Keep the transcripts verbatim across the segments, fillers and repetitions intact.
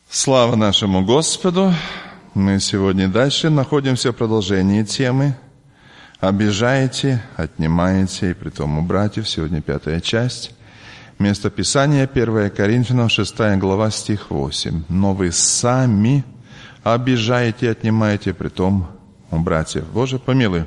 Слава нашему Господу! Мы сегодня дальше находимся в продолжении темы «Обижаете, отнимаете, и притом у братьев». Сегодня пятая часть. Место Писания первое Коринфянам, шестая глава, стих восемь. «Но вы сами обижаете и отнимаете, притом у братьев». Боже, помилуй.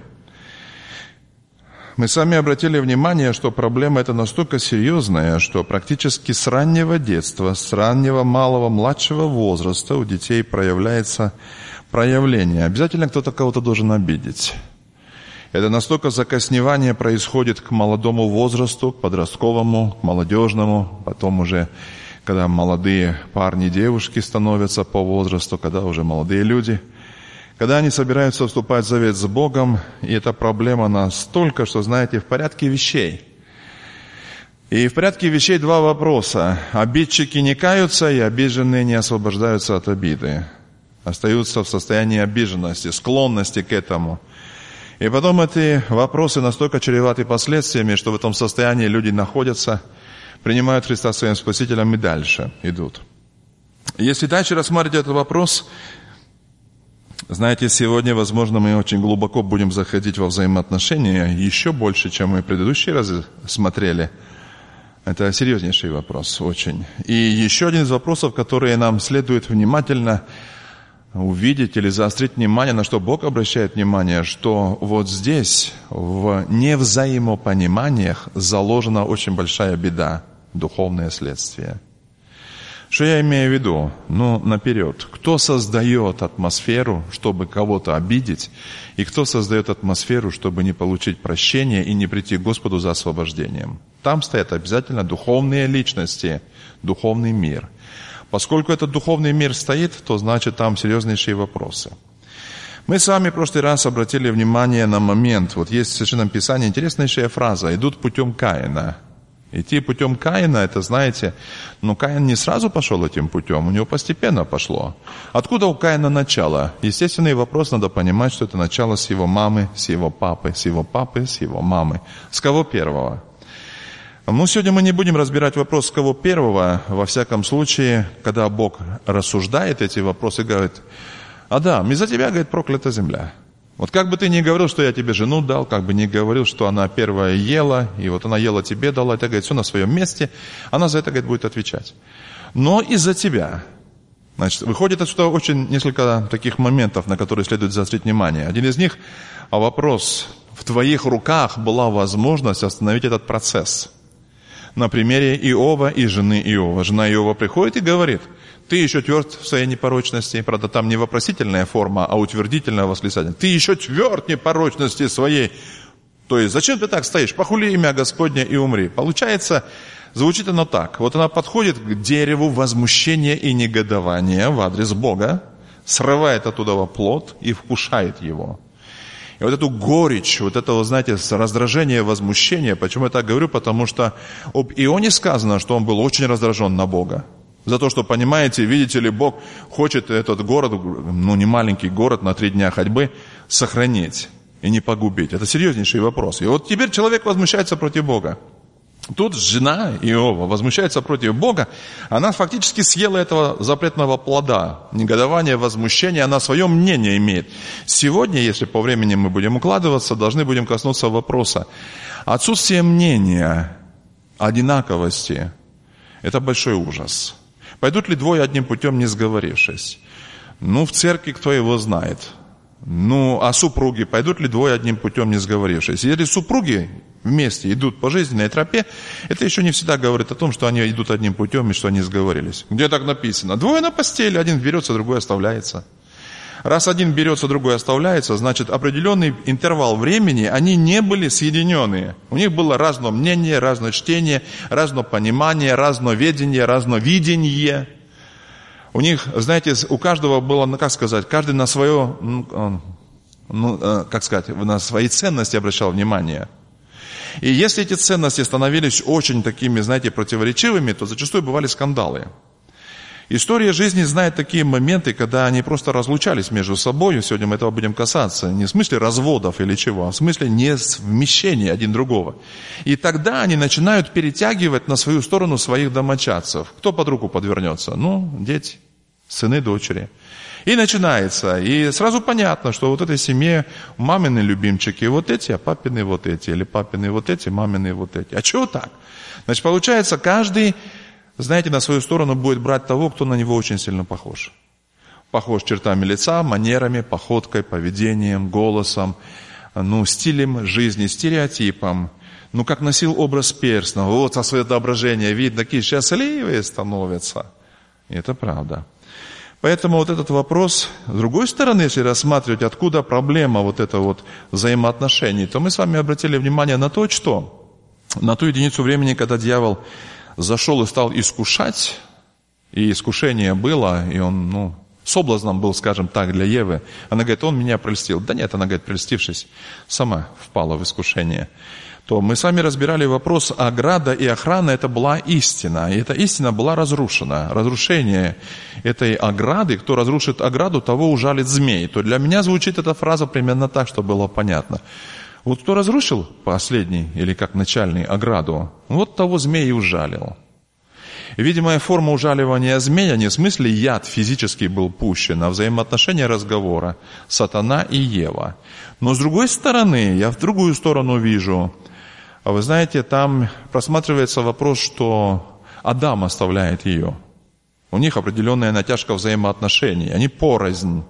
Мы сами обратили внимание, что проблема эта настолько серьезная, что практически с раннего детства, с раннего малого, младшего возраста у детей проявляется проявление. Обязательно кто-то кого-то должен обидеть. Это настолько закосневание происходит к молодому возрасту, к подростковому, к молодежному, потом уже, когда молодые парни, девушки становятся по возрасту, когда уже молодые люди. Когда они собираются вступать в завет с Богом, и эта проблема настолько, что, знаете, в порядке вещей. И в порядке вещей два вопроса. Обидчики не каются, и обиженные не освобождаются от обиды. Остаются в состоянии обиженности, склонности к этому. И потом эти вопросы настолько чреваты последствиями, что в этом состоянии люди находятся, принимают Христа своим Спасителем и дальше идут. Если дальше рассматривать этот вопрос, знаете, сегодня, возможно, мы очень глубоко будем заходить во взаимоотношения, еще больше, чем мы в предыдущие разы смотрели. Это серьезнейший вопрос, очень. И еще один из вопросов, которые нам следует внимательно увидеть или заострить внимание, на что Бог обращает внимание, что вот здесь, в невзаимопониманиях, заложена очень большая беда, духовное следствие. Что я имею в виду? Ну, наперед. Кто создает атмосферу, чтобы кого-то обидеть, и кто создает атмосферу, чтобы не получить прощения и не прийти к Господу за освобождением? Там стоят обязательно духовные личности, духовный мир. Поскольку этот духовный мир стоит, то значит там серьезнейшие вопросы. Мы с вами в прошлый раз обратили внимание на момент, вот есть в Священном Писании интереснейшая фраза «идут путем Каина». Идти путем Каина, это, знаете, но Каин не сразу пошел этим путем, у него постепенно пошло. Откуда у Каина начало? Естественный вопрос, надо понимать, что это начало с его мамы, с его папы, с его папы, с его мамы. С кого первого? Ну, сегодня мы не будем разбирать вопрос, с кого первого. Во всяком случае, когда Бог рассуждает эти вопросы, говорит: «Адам, из-за тебя, говорит, проклята земля». Вот как бы ты ни говорил, что я тебе жену дал, как бы ни говорил, что она первая ела, и вот она ела тебе дала, это, говорит, все на своем месте, она за это, говорит, будет отвечать. Но из-за тебя. Значит, выходит отсюда очень несколько таких моментов, на которые следует заострить внимание. Один из них, а вопрос: в твоих руках была возможность остановить этот процесс. На примере Иова и жены Иова. Жена Иова приходит и говорит: ты еще тверд в своей непорочности. Правда, там не вопросительная форма, а утвердительная восклицательная. Ты еще тверд в непорочности своей. То есть, зачем ты так стоишь? Похули имя Господне и умри. Получается, звучит оно так. Вот она подходит к дереву возмущения и негодования в адрес Бога, срывает оттуда плод и вкушает его. И вот эту горечь, вот это, вы знаете, раздражение, возмущение. Почему я так говорю? Потому что об Ионе сказано, что он был очень раздражен на Бога. За то, что, понимаете, видите ли, Бог хочет этот город, ну не маленький город, на три дня ходьбы, сохранить и не погубить. Это серьезнейший вопрос. И вот теперь человек возмущается против Бога. Тут жена Иова возмущается против Бога, она фактически съела этого запретного плода. Негодование, возмущение, она свое мнение имеет. Сегодня, если по времени мы будем укладываться, должны будем коснуться вопроса. Отсутствие мнения, одинаковости – это большой ужас. Пойдут ли двое одним путем, не сговорившись? Ну, в церкви кто его знает. Ну, а супруги, пойдут ли двое одним путем, не сговорившись? Если супруги вместе идут по жизненной тропе, это еще не всегда говорит о том, что они идут одним путем и что они сговорились. Где так написано? Двое на постели, один берется, другой оставляется. Раз один берется, другой оставляется, значит, определенный интервал времени они не были соединены. У них было разное мнение, разное чтение, разное понимание, разное ведение, разное видение. У них, знаете, у каждого было, ну, как сказать, каждый на свое, ну, как сказать, на свои ценности обращал внимание. И если эти ценности становились очень такими, знаете, противоречивыми, то зачастую бывали скандалы. История жизни знает такие моменты, когда они просто разлучались между собой. Сегодня мы этого будем касаться. Не в смысле разводов или чего, а в смысле несовмещения один другого. И тогда они начинают перетягивать на свою сторону своих домочадцев. Кто под руку подвернется? Ну, дети. сыны, дочери. И начинается. И сразу понятно, что вот этой семье мамины любимчики вот эти, а папины вот эти. Или папины вот эти, мамины вот эти. А чего так? Значит, получается, каждый, знаете, на свою сторону будет брать того, кто на него очень сильно похож. Похож чертами лица, манерами, походкой, поведением, голосом, ну, стилем жизни, стереотипом. Ну, как носил образ перстного. Вот со своего отображения видно, такие счастливые становятся. И это правда. Поэтому вот этот вопрос, с другой стороны, если рассматривать, откуда проблема вот этого вот взаимоотношений, то мы с вами обратили внимание на то, что на ту единицу времени, когда дьявол зашел и стал искушать, и искушение было, и он, ну, соблазном был, скажем так, для Евы. Она говорит, он меня прельстил. Да нет, она говорит, прельстившись, сама впала в искушение. То мы с вами разбирали вопрос, ограда и охрана – это была истина. И эта истина была разрушена. Разрушение этой ограды, кто разрушит ограду, того ужалит змей. То для меня звучит эта фраза примерно так, чтобы было понятно. Вот кто разрушил последний, или как начальный, ограду, вот того змей и ужалил. Видимая форма ужаливания змея не в смысле яд физически был пущен, а взаимоотношения разговора сатана и Ева. Но с другой стороны, я в другую сторону вижу, а вы знаете, там просматривается вопрос, что Адам оставляет ее. У них определенная натяжка взаимоотношений, они порознь.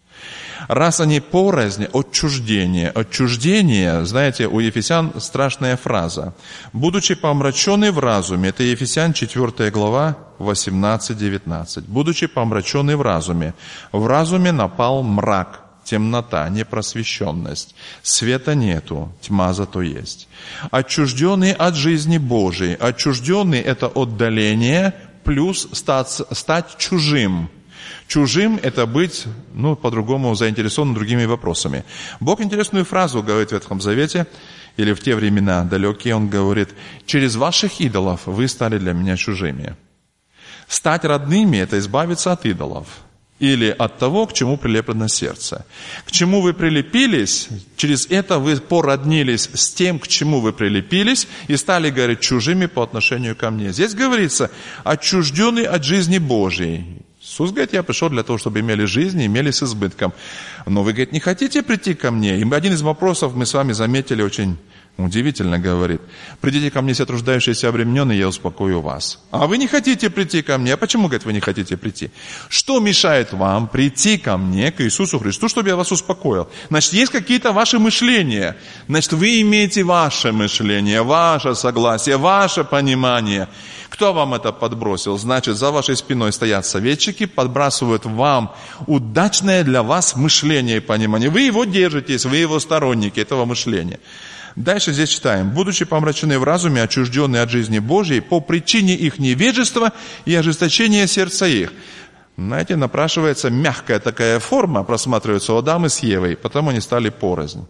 Раз они порознь, отчуждение. Отчуждение, знаете, у Ефесян страшная фраза. «Будучи помраченный в разуме», это Ефесян четвёртая глава, восемнадцать-девятнадцать. «Будучи помраченный в разуме, в разуме напал мрак». Темнота, непросвещенность. Света нету, тьма зато есть. Отчужденный от жизни Божией. Отчужденный – это отдаление плюс стать, стать чужим. Чужим – это быть, ну, по-другому заинтересованным другими вопросами. Бог интересную фразу говорит в Ветхом Завете, или в те времена далекие, Он говорит, «Через ваших идолов вы стали для меня чужими». Стать родными – это избавиться от идолов. Или от того, к чему прилеплено сердце. К чему вы прилепились, через это вы породнились с тем, к чему вы прилепились, и стали, говорит, чужими по отношению ко мне. Здесь говорится, отчужденный от жизни Божией. Иисус говорит, я пришел для того, чтобы имели жизнь и имели с избытком. Но вы, говорит, не хотите прийти ко мне? И один из вопросов мы с вами заметили очень удивительно, говорит. Придите ко мне все труждающиеся и обремененные, я успокою вас. А вы не хотите прийти ко мне. А почему, говорит, вы не хотите прийти? Что мешает вам прийти ко мне, к Иисусу Христу, чтобы я вас успокоил? Значит, есть какие-то ваши мышления. Значит, вы имеете ваше мышление, ваше согласие, ваше понимание. Кто вам это подбросил? Значит, за вашей спиной стоят советчики, подбрасывают вам удачное для вас мышление и понимание. Вы его держитесь, вы его сторонники этого мышления. Дальше здесь читаем. «Будучи помрачены в разуме, отчужденные от жизни Божьей, по причине их невежества и ожесточения сердца их». Знаете, напрашивается мягкая такая форма, просматривается у Адама с Евой, потому они стали порознь.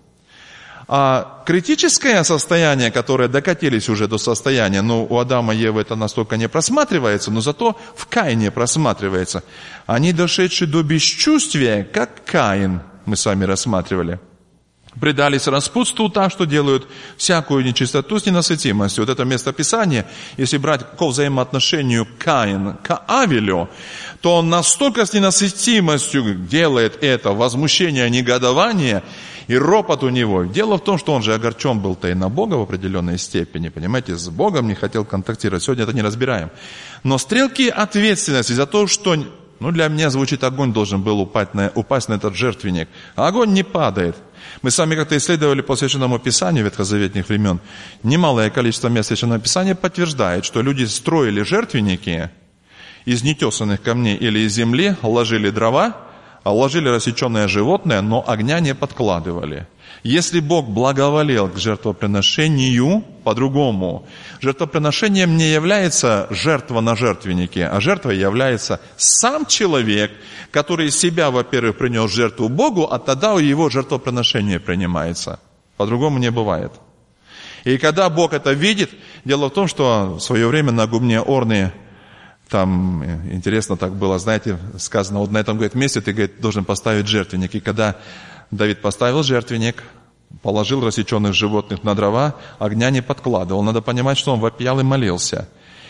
А критическое состояние, которое докатились уже до состояния, ну, у Адама и Евы это настолько не просматривается, но зато в Каине просматривается. Они, дошедшие до бесчувствия, как Каин, мы с вами рассматривали, предались распутству так, что делают всякую нечистоту с ненасытимостью. Вот это местописание, если брать по взаимоотношению Каин к Авелю, то он настолько с ненасытимостью делает это, возмущение, негодование, и ропот у него. Дело в том, что он же огорчен был-то и на Бога в определенной степени, понимаете, с Богом не хотел контактировать. Сегодня это не разбираем. Но стрелки ответственности за то, что, ну, для меня звучит, огонь должен был упасть на, упасть на этот жертвенник. А огонь не падает. Мы с вами как-то исследовали по Священному Писанию ветхозаветных времен. Немалое количество мест Священного Писания подтверждает, что люди строили жертвенники из нетесанных камней или из земли, ложили дрова, ложили рассеченное животное, но огня не подкладывали. Если Бог благоволел к жертвоприношению, по-другому, жертвоприношением не является жертва на жертвеннике, а жертвой является сам человек, который себя, во-первых, принес жертву Богу, а тогда у его жертвоприношение принимается. По-другому не бывает. И когда Бог это видит, дело в том, что в свое время на гумне Орны, там, интересно так было, знаете, сказано, вот на этом, говорит, месте ты, говорит, должен поставить жертвенник. И когда Давид поставил жертвенник, положил рассеченных животных на дрова, огня не подкладывал. Надо понимать, что он вопиял и молился.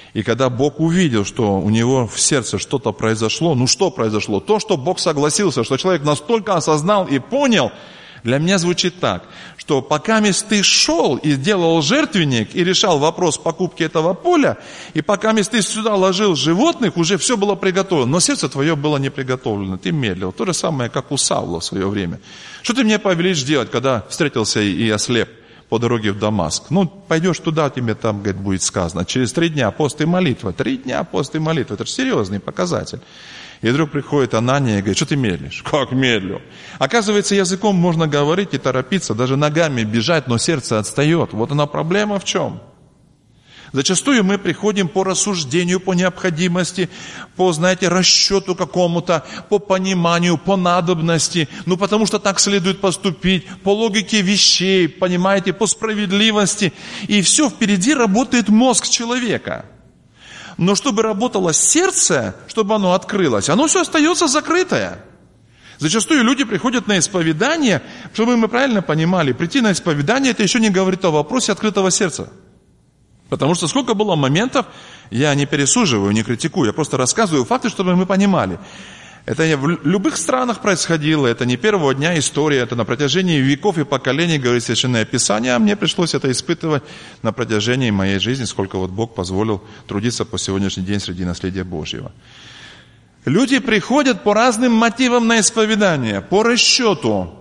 И когда Бог увидел, что у него в сердце что-то произошло, ну что произошло? То, что Бог согласился, что человек настолько осознал и понял, для меня звучит так, что пока ты шел и делал жертвенник, и решал вопрос покупки этого поля, и пока ты сюда ложил животных, уже все было приготовлено, но сердце твое было не приготовлено, ты медлил. То же самое, как у Саула в свое время. Что ты мне повелишь делать, когда встретился и ослеп по дороге в Дамаск? Ну, пойдешь туда, тебе там, говорит, будет сказано. Через три дня пост и молитва. Три дня пост и молитва. Это же серьезный показатель. И вдруг приходит Анания и говорит: что ты медлишь? Как медлю? Оказывается, языком можно говорить и торопиться, даже ногами бежать, но сердце отстает. Вот она проблема в чем? Зачастую мы приходим по рассуждению, по необходимости, по, знаете, расчету какому-то, по пониманию, по надобности, ну потому что так следует поступить, по логике вещей, понимаете, по справедливости. И все, впереди работает мозг человека. Но чтобы работало сердце, чтобы оно открылось, оно все остается закрытое. Зачастую люди приходят на исповедание, чтобы мы правильно понимали, прийти на исповедание, это еще не говорит о вопросе открытого сердца. Потому что сколько было моментов, я не пересуживаю, не критикую, я просто рассказываю факты, чтобы мы понимали. Это в любых странах происходило, это не первого дня история, это на протяжении веков и поколений, говорит Священное Писание, а мне пришлось это испытывать на протяжении моей жизни, сколько вот Бог позволил трудиться по сегодняшний день среди наследия Божьего. Люди приходят по разным мотивам на исповедание, по расчету,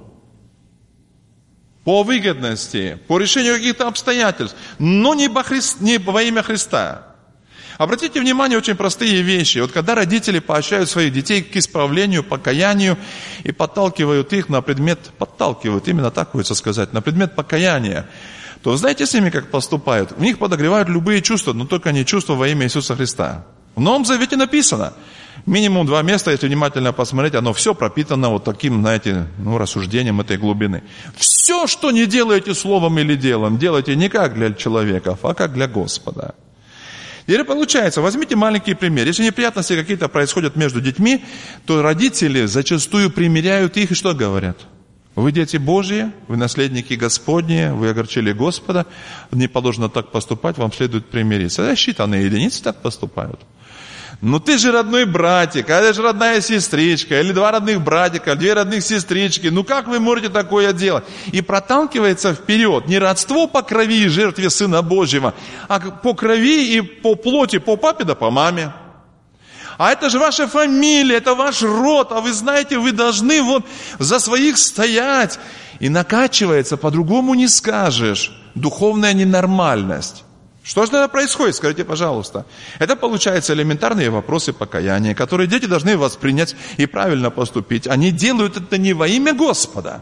по выгодности, по решению каких-то обстоятельств, но не во, Христ, не во имя Христа. Обратите внимание, очень простые вещи. Вот когда родители поощряют своих детей к исправлению, покаянию и подталкивают их на предмет, подталкивают, именно так хочется сказать, на предмет покаяния, то знаете с ними, как поступают? В них подогревают любые чувства, но только не чувства во имя Иисуса Христа. В Новом Завете написано, минимум два места, если внимательно посмотреть, оно все пропитано вот таким, знаете, ну, рассуждением этой глубины. Все, что не делаете словом или делом, делайте не как для человеков, а как для Господа. Теперь получается, возьмите маленький пример. Если неприятности какие-то происходят между детьми, то родители зачастую примиряют их и что говорят? Вы дети Божьи, вы наследники Господни, вы огорчили Господа, не положено так поступать, вам следует примириться. Это считанные единицы так поступают. Ну ты же родной братик, а это же родная сестричка, или два родных братика, две родных сестрички, ну как вы можете такое делать? И проталкивается вперед не родство по крови и жертве Сына Божьего, а по крови и по плоти, по папе да по маме. А это же ваша фамилия, это ваш род, а вы знаете, вы должны вот за своих стоять. И накачивается, по-другому не скажешь, духовная ненормальность. Что же тогда происходит, скажите, пожалуйста? Это, получается, элементарные вопросы покаяния, которые дети должны воспринять и правильно поступить. Они делают это не во имя Господа.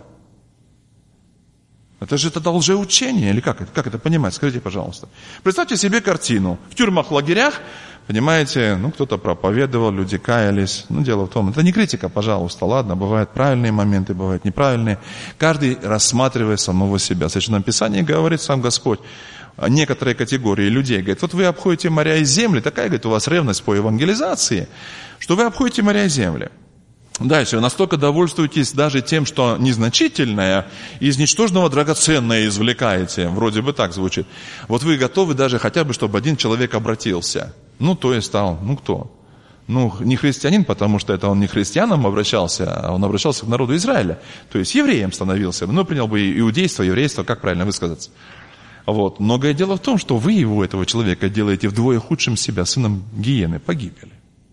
Это же это лжеучение, или как это, как это понимать? Скажите, пожалуйста. Представьте себе картину. В тюрьмах, лагерях, понимаете, ну кто-то проповедовал, люди каялись. Ну дело в том, это не критика, пожалуйста, ладно, бывают правильные моменты, бывают неправильные. Каждый рассматривает самого себя. В Священном Писании говорит сам Господь, некоторые категории людей, говорит, вот вы обходите моря и земли, такая, говорит, у вас ревность по евангелизации, что вы обходите моря и земли. Дальше, вы настолько довольствуетесь даже тем, что незначительное, из ничтожного драгоценное извлекаете, вроде бы так звучит. Вот вы готовы даже хотя бы, чтобы один человек обратился. Ну, то есть стал, ну кто? Ну, не христианин, потому что это он не христианам обращался, а он обращался к народу Израиля. То есть евреем становился, ну, принял бы иудейство, еврейство, как правильно высказаться. Вот. Многое дело в том, что вы его, этого человека, делаете вдвое худшим себя, сыном гиены, погибели.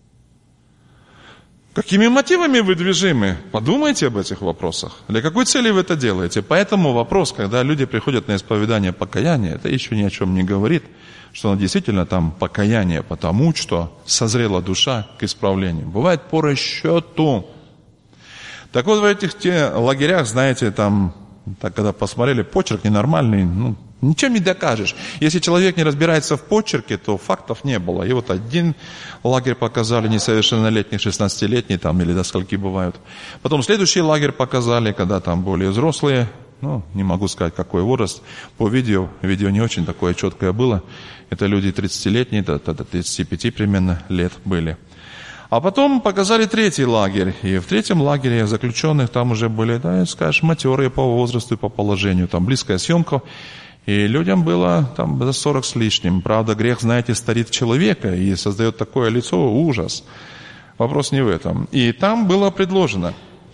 Какими мотивами вы движимы? Подумайте об этих вопросах. Для какой цели вы это делаете? Поэтому вопрос, когда люди приходят на исповедание покаяния, это еще ни о чем не говорит, что оно действительно там покаяние, потому что созрела душа к исправлению. Бывает по расчету. Так вот в этих те лагерях, знаете, там, так когда посмотрели, почерк ненормальный, ну, ничем не докажешь. Если человек не разбирается в почерке, то фактов не было. И вот один лагерь показали несовершеннолетних, шестнадцатилетний там, или до скольки бывают. Потом следующий лагерь показали, когда там более взрослые, ну, не могу сказать, какой возраст. По видео, видео не очень такое четкое было. Это люди тридцатилетние, до тридцати пяти примерно лет были. А потом показали третий лагерь. И в третьем лагере заключенных там уже были, да, скажешь, матерые по возрасту и по положению. Там близкая съемка. И людям было там за сорок с лишним. Правда, грех, знаете, старит человека и создает такое лицо, ужас. Вопрос не в этом. И там было предложено,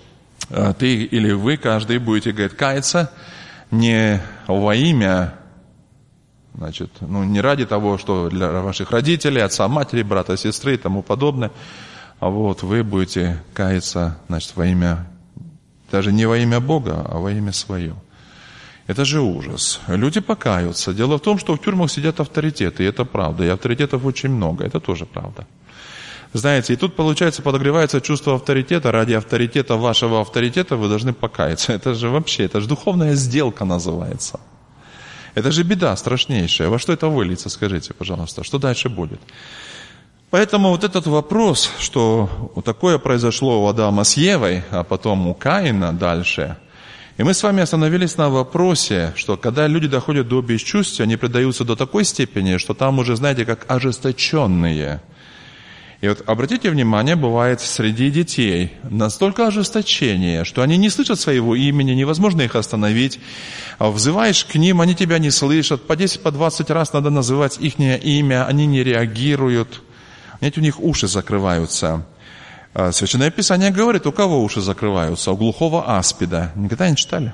ты или вы, каждый будете, говорит, каяться не во имя, значит, ну не ради того, что для ваших родителей, отца, матери, брата, сестры и тому подобное, а вот вы будете каяться, значит, во имя, даже не во имя Бога, а во имя свое. Это же ужас. Люди покаются. Дело в том, что в тюрьмах сидят авторитеты, и это правда. И авторитетов очень много, это тоже правда. Знаете, и тут, получается, подогревается чувство авторитета. Ради авторитета, вашего авторитета, вы должны покаяться. Это же вообще, это же духовная сделка называется. Это же беда страшнейшая. Во что это выльется, скажите, пожалуйста, что дальше будет? Поэтому вот этот вопрос, что такое произошло у Адама с Евой, а потом у Каина дальше. И мы с вами остановились на вопросе, что когда люди доходят до бесчувствия, они предаются до такой степени, что там уже, знаете, как ожесточенные. И вот обратите внимание, бывает среди детей настолько ожесточение, что они не слышат своего имени, невозможно их остановить. Взываешь к ним, они тебя не слышат. По десять, по двадцать раз надо называть их имя, они не реагируют. Знаете, у них уши закрываются. Священное Писание говорит, у кого уши закрываются? У глухого аспида. Никогда не читали?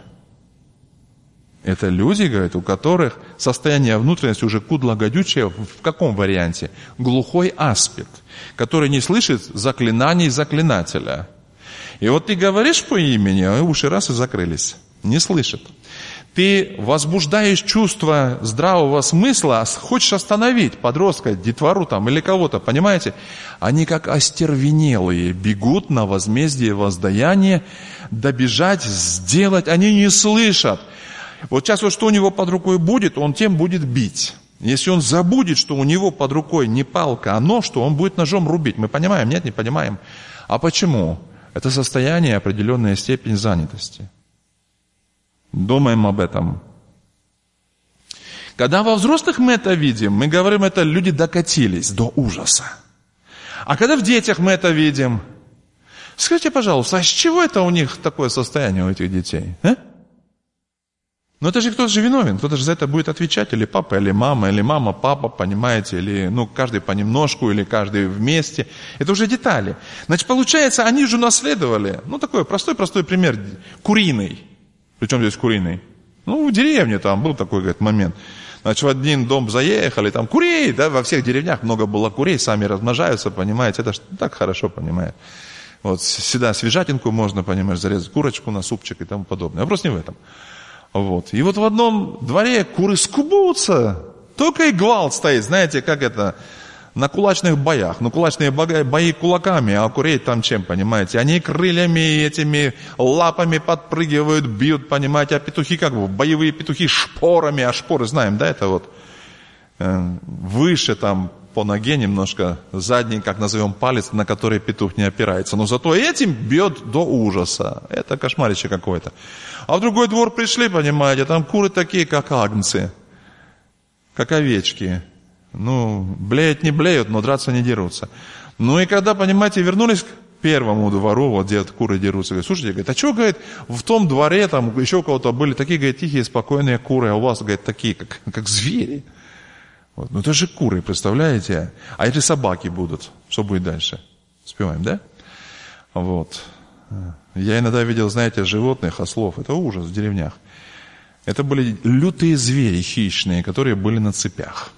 Это люди, говорят, у которых состояние внутренности уже кудло гадючее. В каком варианте? Глухой аспид, который не слышит заклинаний заклинателя. И вот ты говоришь по имени, а уши раз и закрылись. Не слышит. Ты возбуждаешь чувство здравого смысла, хочешь остановить подростка, детвору там или кого-то, понимаете? Они как остервенелые бегут на возмездие, воздаяние, добежать, сделать, они не слышат. Вот сейчас вот что у него под рукой будет, он тем будет бить. Если он забудет, что у него под рукой не палка, а нож, то он будет ножом рубить. Мы понимаем? Нет, не понимаем. А почему? Это состояние, определенная степень занятости. Думаем об этом. Когда во взрослых мы это видим, мы говорим, это люди докатились до ужаса. А когда в детях мы это видим, скажите, пожалуйста, а с чего это у них такое состояние у этих детей? А? Ну это же кто-то же виновен, кто-то же за это будет отвечать, или папа, или мама, или мама, папа, понимаете, или ну каждый понемножку, или каждый вместе. Это уже детали. Значит, получается, они же наследовали, ну такой простой-простой пример, куриный. Причем здесь куриный? Ну, в деревне там был такой, говорит, момент. Значит, в один дом заехали, там курей, да, во всех деревнях много было курей, сами размножаются, понимаете, это ж так хорошо, понимаете. Вот всегда свежатинку можно, понимаешь, зарезать, курочку на супчик и тому подобное. Вопрос не в этом. Вот. И вот в одном дворе куры скубутся, только и гвалт стоит, знаете, как это, на кулачных боях. Ну, кулачные бои кулаками, а курей там чем, понимаете? Они крыльями, этими лапами подпрыгивают, бьют, понимаете? А петухи как бы, боевые петухи шпорами, а шпоры знаем, да, это вот э, выше там по ноге немножко, задний, как назовем, палец, на который петух не опирается. Но зато этим бьет до ужаса. Это кошмарище какое-то. А в другой двор пришли, понимаете, там куры такие, как агнцы, как овечки. Ну, блеют не блеют, но драться не дерутся. Ну и когда, понимаете, вернулись к первому двору, вот где куры дерутся, говорят, слушайте, говорит, а что, говорит, в том дворе, там еще у кого-то были такие, говорит, тихие, спокойные куры, а у вас, говорит, такие, как, как звери. Вот. Ну это же куры, представляете? А если собаки будут, что будет дальше? Успеваем, да? Вот. Я иногда видел, знаете, животных, ослов, это ужас в деревнях. Это были лютые звери хищные, которые были на цепях.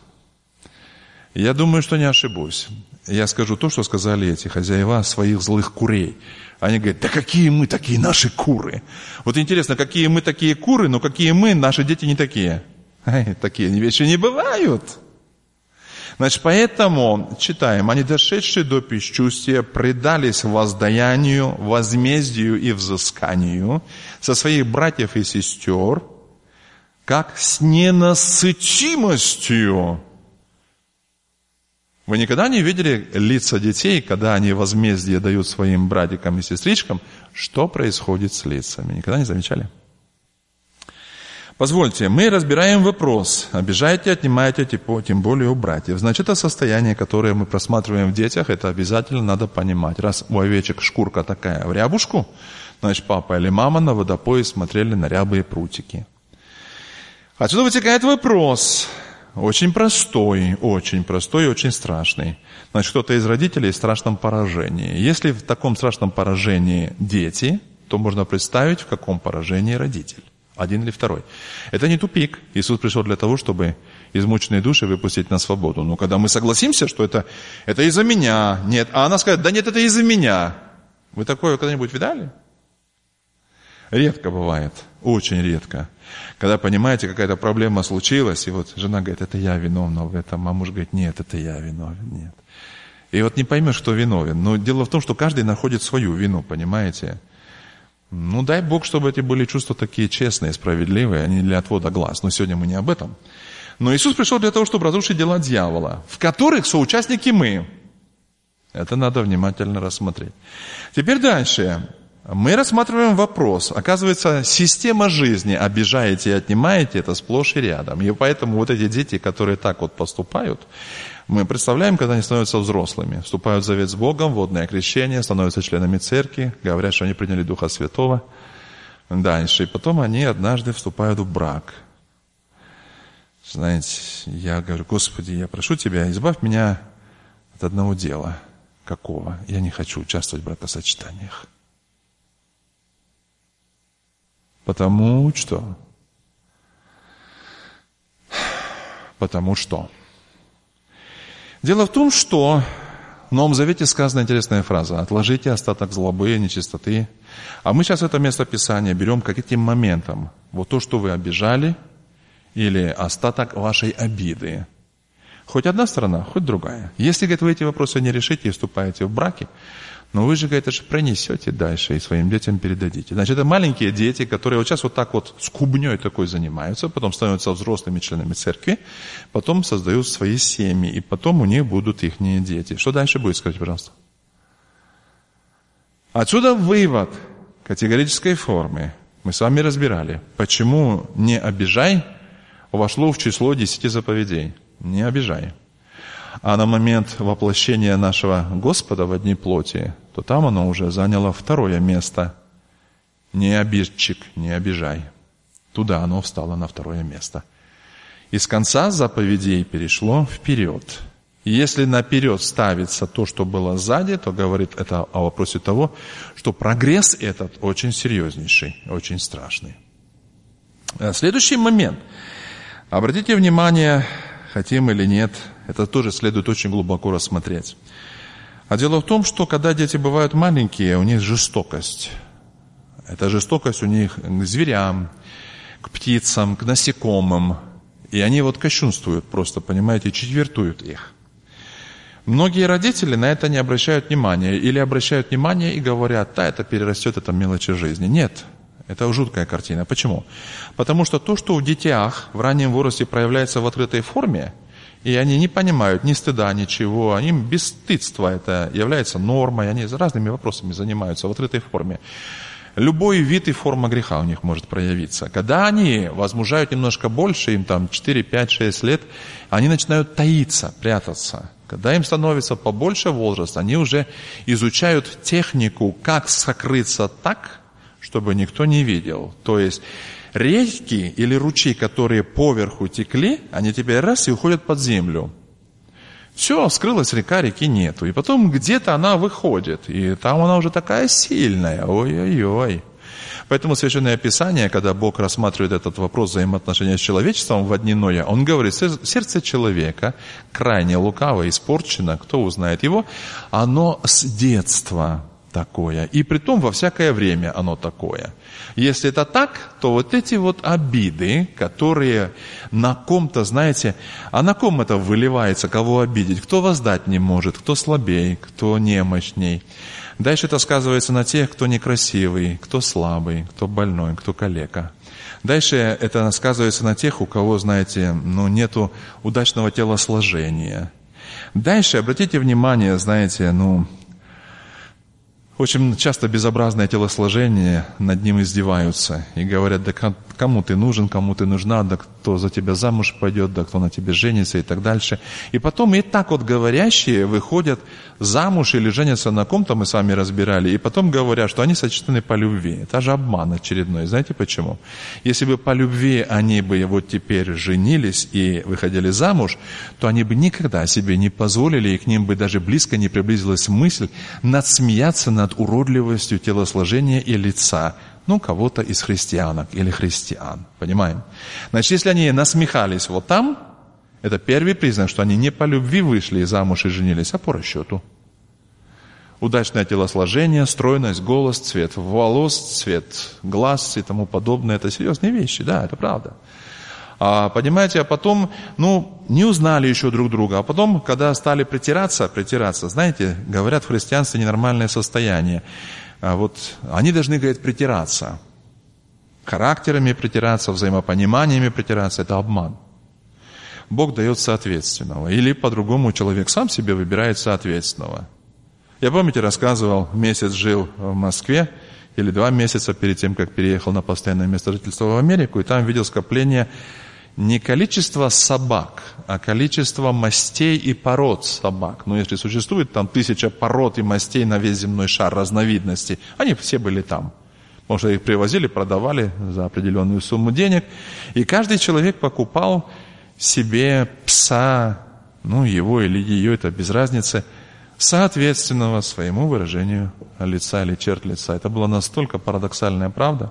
Я думаю, что не ошибусь. Я скажу то, что сказали эти хозяева своих злых курей. Они говорят, да какие мы такие наши куры. Вот интересно, какие мы такие куры, но какие мы, наши дети не такие. Ай, такие вещи не бывают. Значит, поэтому, читаем, они, дошедшие до бесчувствия, предались воздаянию, возмездию и взысканию со своих братьев и сестер, как с ненасытимостью. Вы никогда не видели лица детей, когда они возмездие дают своим братикам и сестричкам? Что происходит с лицами? Никогда не замечали? Позвольте, мы разбираем вопрос. Обижаете, отнимаете, тем более у братьев. Значит, это состояние, которое мы просматриваем в детях, это обязательно надо понимать. Раз у овечек шкурка такая в рябушку, значит, папа или мама на водопое смотрели на рябые прутики. Отсюда вытекает вопрос, очень простой, очень простой и очень страшный. Значит, кто-то из родителей в страшном поражении. Если в таком страшном поражении дети, то можно представить, в каком поражении родитель. Один или второй. Это не тупик. Иисус пришел для того, чтобы измученные души выпустить на свободу. Но когда мы согласимся, что это, это из-за меня, нет, а она скажет, да нет, это из-за меня. Вы такое когда-нибудь видали? Редко бывает, очень редко. Когда, понимаете, какая-то проблема случилась, и вот жена говорит, это я виновна в этом, а муж говорит, нет, это я виновен, нет. И вот не поймешь, кто виновен. Но дело в том, что каждый находит свою вину, понимаете? Ну, дай Бог, чтобы эти были чувства такие честные, справедливые, а не для отвода глаз. Но сегодня мы не об этом. Но Иисус пришел для того, чтобы разрушить дела дьявола, в которых соучастники мы. Это надо внимательно рассмотреть. Теперь дальше. Мы рассматриваем вопрос. Оказывается, система жизни обижаете и отнимаете, это сплошь и рядом. И поэтому вот эти дети, которые так вот поступают, мы представляем, когда они становятся взрослыми, вступают в завет с Богом, водное крещение, становятся членами церкви, говорят, что они приняли Духа Святого. Дальше. И потом они однажды вступают в брак. Знаете, я говорю, Господи, я прошу Тебя, избавь меня от одного дела. Какого? Я не хочу участвовать в бракосочетаниях. Потому что? Потому что? Дело в том, что в Новом Завете сказана интересная фраза. Отложите остаток злобы и нечистоты. А мы сейчас это место Писания берем как этим моментом. Вот то, что вы обижали, или остаток вашей обиды. Хоть одна сторона, хоть другая. Если, говорит, вы эти вопросы не решите и вступаете в браки, но вы же, говорит, это же пронесете дальше и своим детям передадите. Значит, это маленькие дети, которые вот сейчас вот так вот скубней такой занимаются, потом становятся взрослыми членами церкви, потом создают свои семьи, и потом у них будут их дети. Что дальше будет, скажите, пожалуйста? Отсюда вывод категорической формы. Мы с вами разбирали, почему «не обижай» вошло в число десяти заповедей. Не обижай. А на момент воплощения нашего Господа в одни плоти, то там оно уже заняло второе место. Не обидчик, не обижай. Туда оно встало на второе место. Из конца заповедей перешло вперед. И если наперед ставится то, что было сзади, то говорит это о вопросе того, что прогресс этот очень серьезнейший, очень страшный. Следующий момент. Обратите внимание, хотим или нет, это тоже следует очень глубоко рассмотреть. А дело в том, что когда дети бывают маленькие, у них жестокость. Это жестокость у них к зверям, к птицам, к насекомым. И они вот кощунствуют просто, понимаете, четвертуют их. Многие родители на это не обращают внимания. Или обращают внимание и говорят, да, это перерастет, это мелочи жизни. Нет. Это жуткая картина. Почему? Потому что то, что в детях в раннем возрасте проявляется в открытой форме, и они не понимают ни стыда, ничего, им бесстыдство это является нормой, они разными вопросами занимаются в открытой форме. Любой вид и форма греха у них может проявиться. Когда они возмужают немножко больше, им там четыре, пять, шесть лет, они начинают таиться, прятаться. Когда им становится побольше возраст, они уже изучают технику, как сокрыться так, чтобы никто не видел. То есть реки или ручьи, которые поверху текли, они теперь раз и уходят под землю. Все, скрылась река, реки нету. И потом где-то она выходит. И там она уже такая сильная. Ой-ой-ой. Поэтому Священное Писание, когда Бог рассматривает этот вопрос взаимоотношения с человечеством в дни Ноя, Он говорит, сердце человека крайне лукаво, испорчено, кто узнает его, оно с детства такое. И притом во всякое время оно такое. Если это так, то вот эти вот обиды, которые на ком-то, знаете, а на ком это выливается, кого обидеть? Кто воздать не может, кто слабей, кто немощней. Дальше это сказывается на тех, кто некрасивый, кто слабый, кто больной, кто калека. Дальше это сказывается на тех, у кого, знаете, ну, нету удачного телосложения. Дальше обратите внимание, знаете, ну, очень часто безобразное телосложение, над ним издеваются и говорят, да кому ты нужен, кому ты нужна, да кто за тебя замуж пойдет, да кто на тебе женится и так дальше. И потом и так вот говорящие выходят замуж или женятся на ком-то, мы с вами разбирали, и потом говорят, что они сочетаны по любви. Это же обман очередной. Знаете почему? Если бы по любви они бы вот теперь женились и выходили замуж, то они бы никогда себе не позволили, и к ним бы даже близко не приблизилась мысль надсмеяться над уродливостью телосложения и лица, ну, кого-то из христианок или христиан. Понимаем? Значит, если они насмехались вот там, это первый признак, что они не по любви вышли замуж и женились, а по расчету. Удачное телосложение, стройность, голос, цвет волос, цвет глаз и тому подобное. Это серьезные вещи, да, это правда. А, понимаете, а потом, ну, не узнали еще друг друга. А потом, когда стали притираться, притираться, знаете, говорят, в христианстве ненормальное состояние. А вот они должны, говорит, притираться. Характерами притираться, взаимопониманиями притираться – это обман. Бог дает соответственного. Или по-другому человек сам себе выбирает соответственного. Я, помните, рассказывал, месяц жил в Москве, или два месяца перед тем, как переехал на постоянное место жительства в Америку, и там видел скопление не количество собак, а количество мастей и пород собак. Но если существует там тысяча пород и мастей на весь земной шар, разновидностей, они все были там. Потому что их привозили, продавали за определенную сумму денег. И каждый человек покупал себе пса, ну его или ее, это без разницы, соответственного своему выражению лица или черт лица. Это была настолько парадоксальная правда,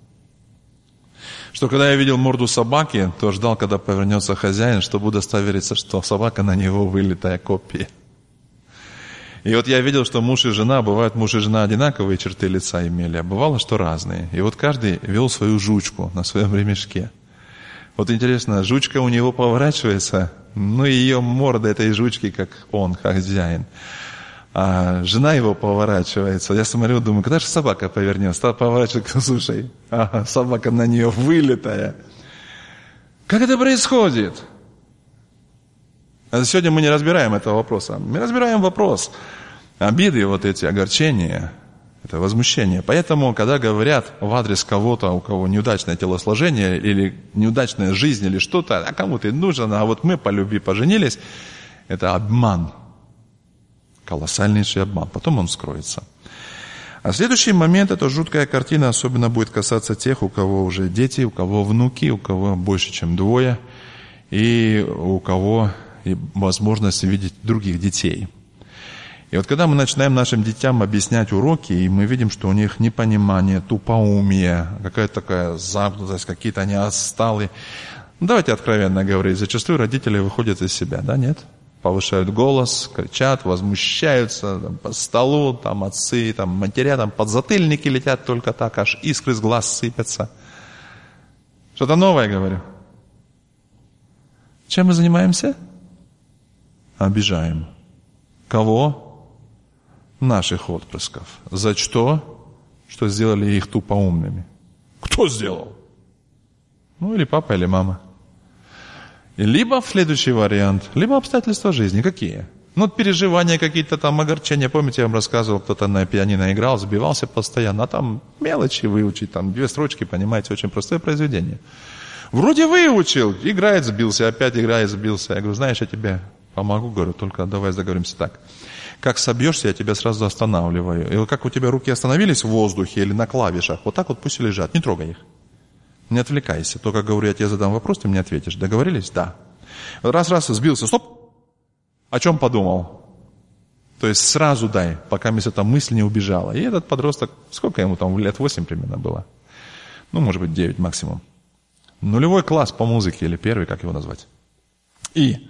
что когда я видел морду собаки, то ждал, когда повернется хозяин, чтобы удостовериться, что собака на него вылитая копия. И вот я видел, что муж и жена, бывают муж и жена одинаковые черты лица имели, а бывало, что разные. И вот каждый вел свою жучку на своем ремешке. Вот интересно, жучка у него поворачивается, ну и ее морда этой жучки, как он, хозяин. А жена его поворачивается. Я смотрю, думаю, когда же собака повернется? Поворачивается, слушай, ага, собака на нее вылитая. Как это происходит? А сегодня мы не разбираем этого вопроса. Мы разбираем вопрос. Обиды, вот эти огорчения, это возмущение. Поэтому, когда говорят в адрес кого-то, у кого неудачное телосложение или неудачная жизнь или что-то, а кому ты нужен, а вот мы по любви поженились, это обман. Колоссальнейший обман. Потом он скроется. А следующий момент, это жуткая картина, особенно будет касаться тех, у кого уже дети, у кого внуки, у кого больше, чем двое, и у кого возможность видеть других детей. И вот когда мы начинаем нашим детям объяснять уроки, и мы видим, что у них непонимание, тупоумие, какая-то такая замкнутость, какие-то они отсталые. Ну, давайте откровенно говорить, зачастую родители выходят из себя, да, нет? Повышают голос, кричат, возмущаются там, по столу, там отцы, там матеря, там подзатыльники летят только так, аж искры с глаз сыпятся. Что-то новое говорю. Чем мы занимаемся? Обижаем. Кого? Наших отпрысков. За что? Что сделали их тупоумными. Кто сделал? Ну, или папа, или мама. И либо следующий вариант, либо обстоятельства жизни. Какие? Ну, переживания какие-то там, огорчения. Помните, я вам рассказывал, кто-то на пианино играл, сбивался постоянно, а там мелочи выучить, там две строчки, понимаете, очень простое произведение. Вроде выучил, играет, сбился, опять играет, сбился. Я говорю, знаешь, я тебе помогу, говорю, только давай договоримся так. Как собьешься, я тебя сразу останавливаю. И вот как у тебя руки остановились в воздухе или на клавишах, вот так вот пусть и лежат, не трогай их. Не отвлекайся. Только говорю, я тебе задам вопрос, ты мне ответишь. Договорились? Да. Раз-раз сбился, стоп. О чем подумал? То есть сразу дай, пока эта мысль не убежала. И этот подросток, сколько ему там, лет восемь примерно было? Ну, может быть, девять максимум. Нулевой класс по музыке, или первый, как его назвать. И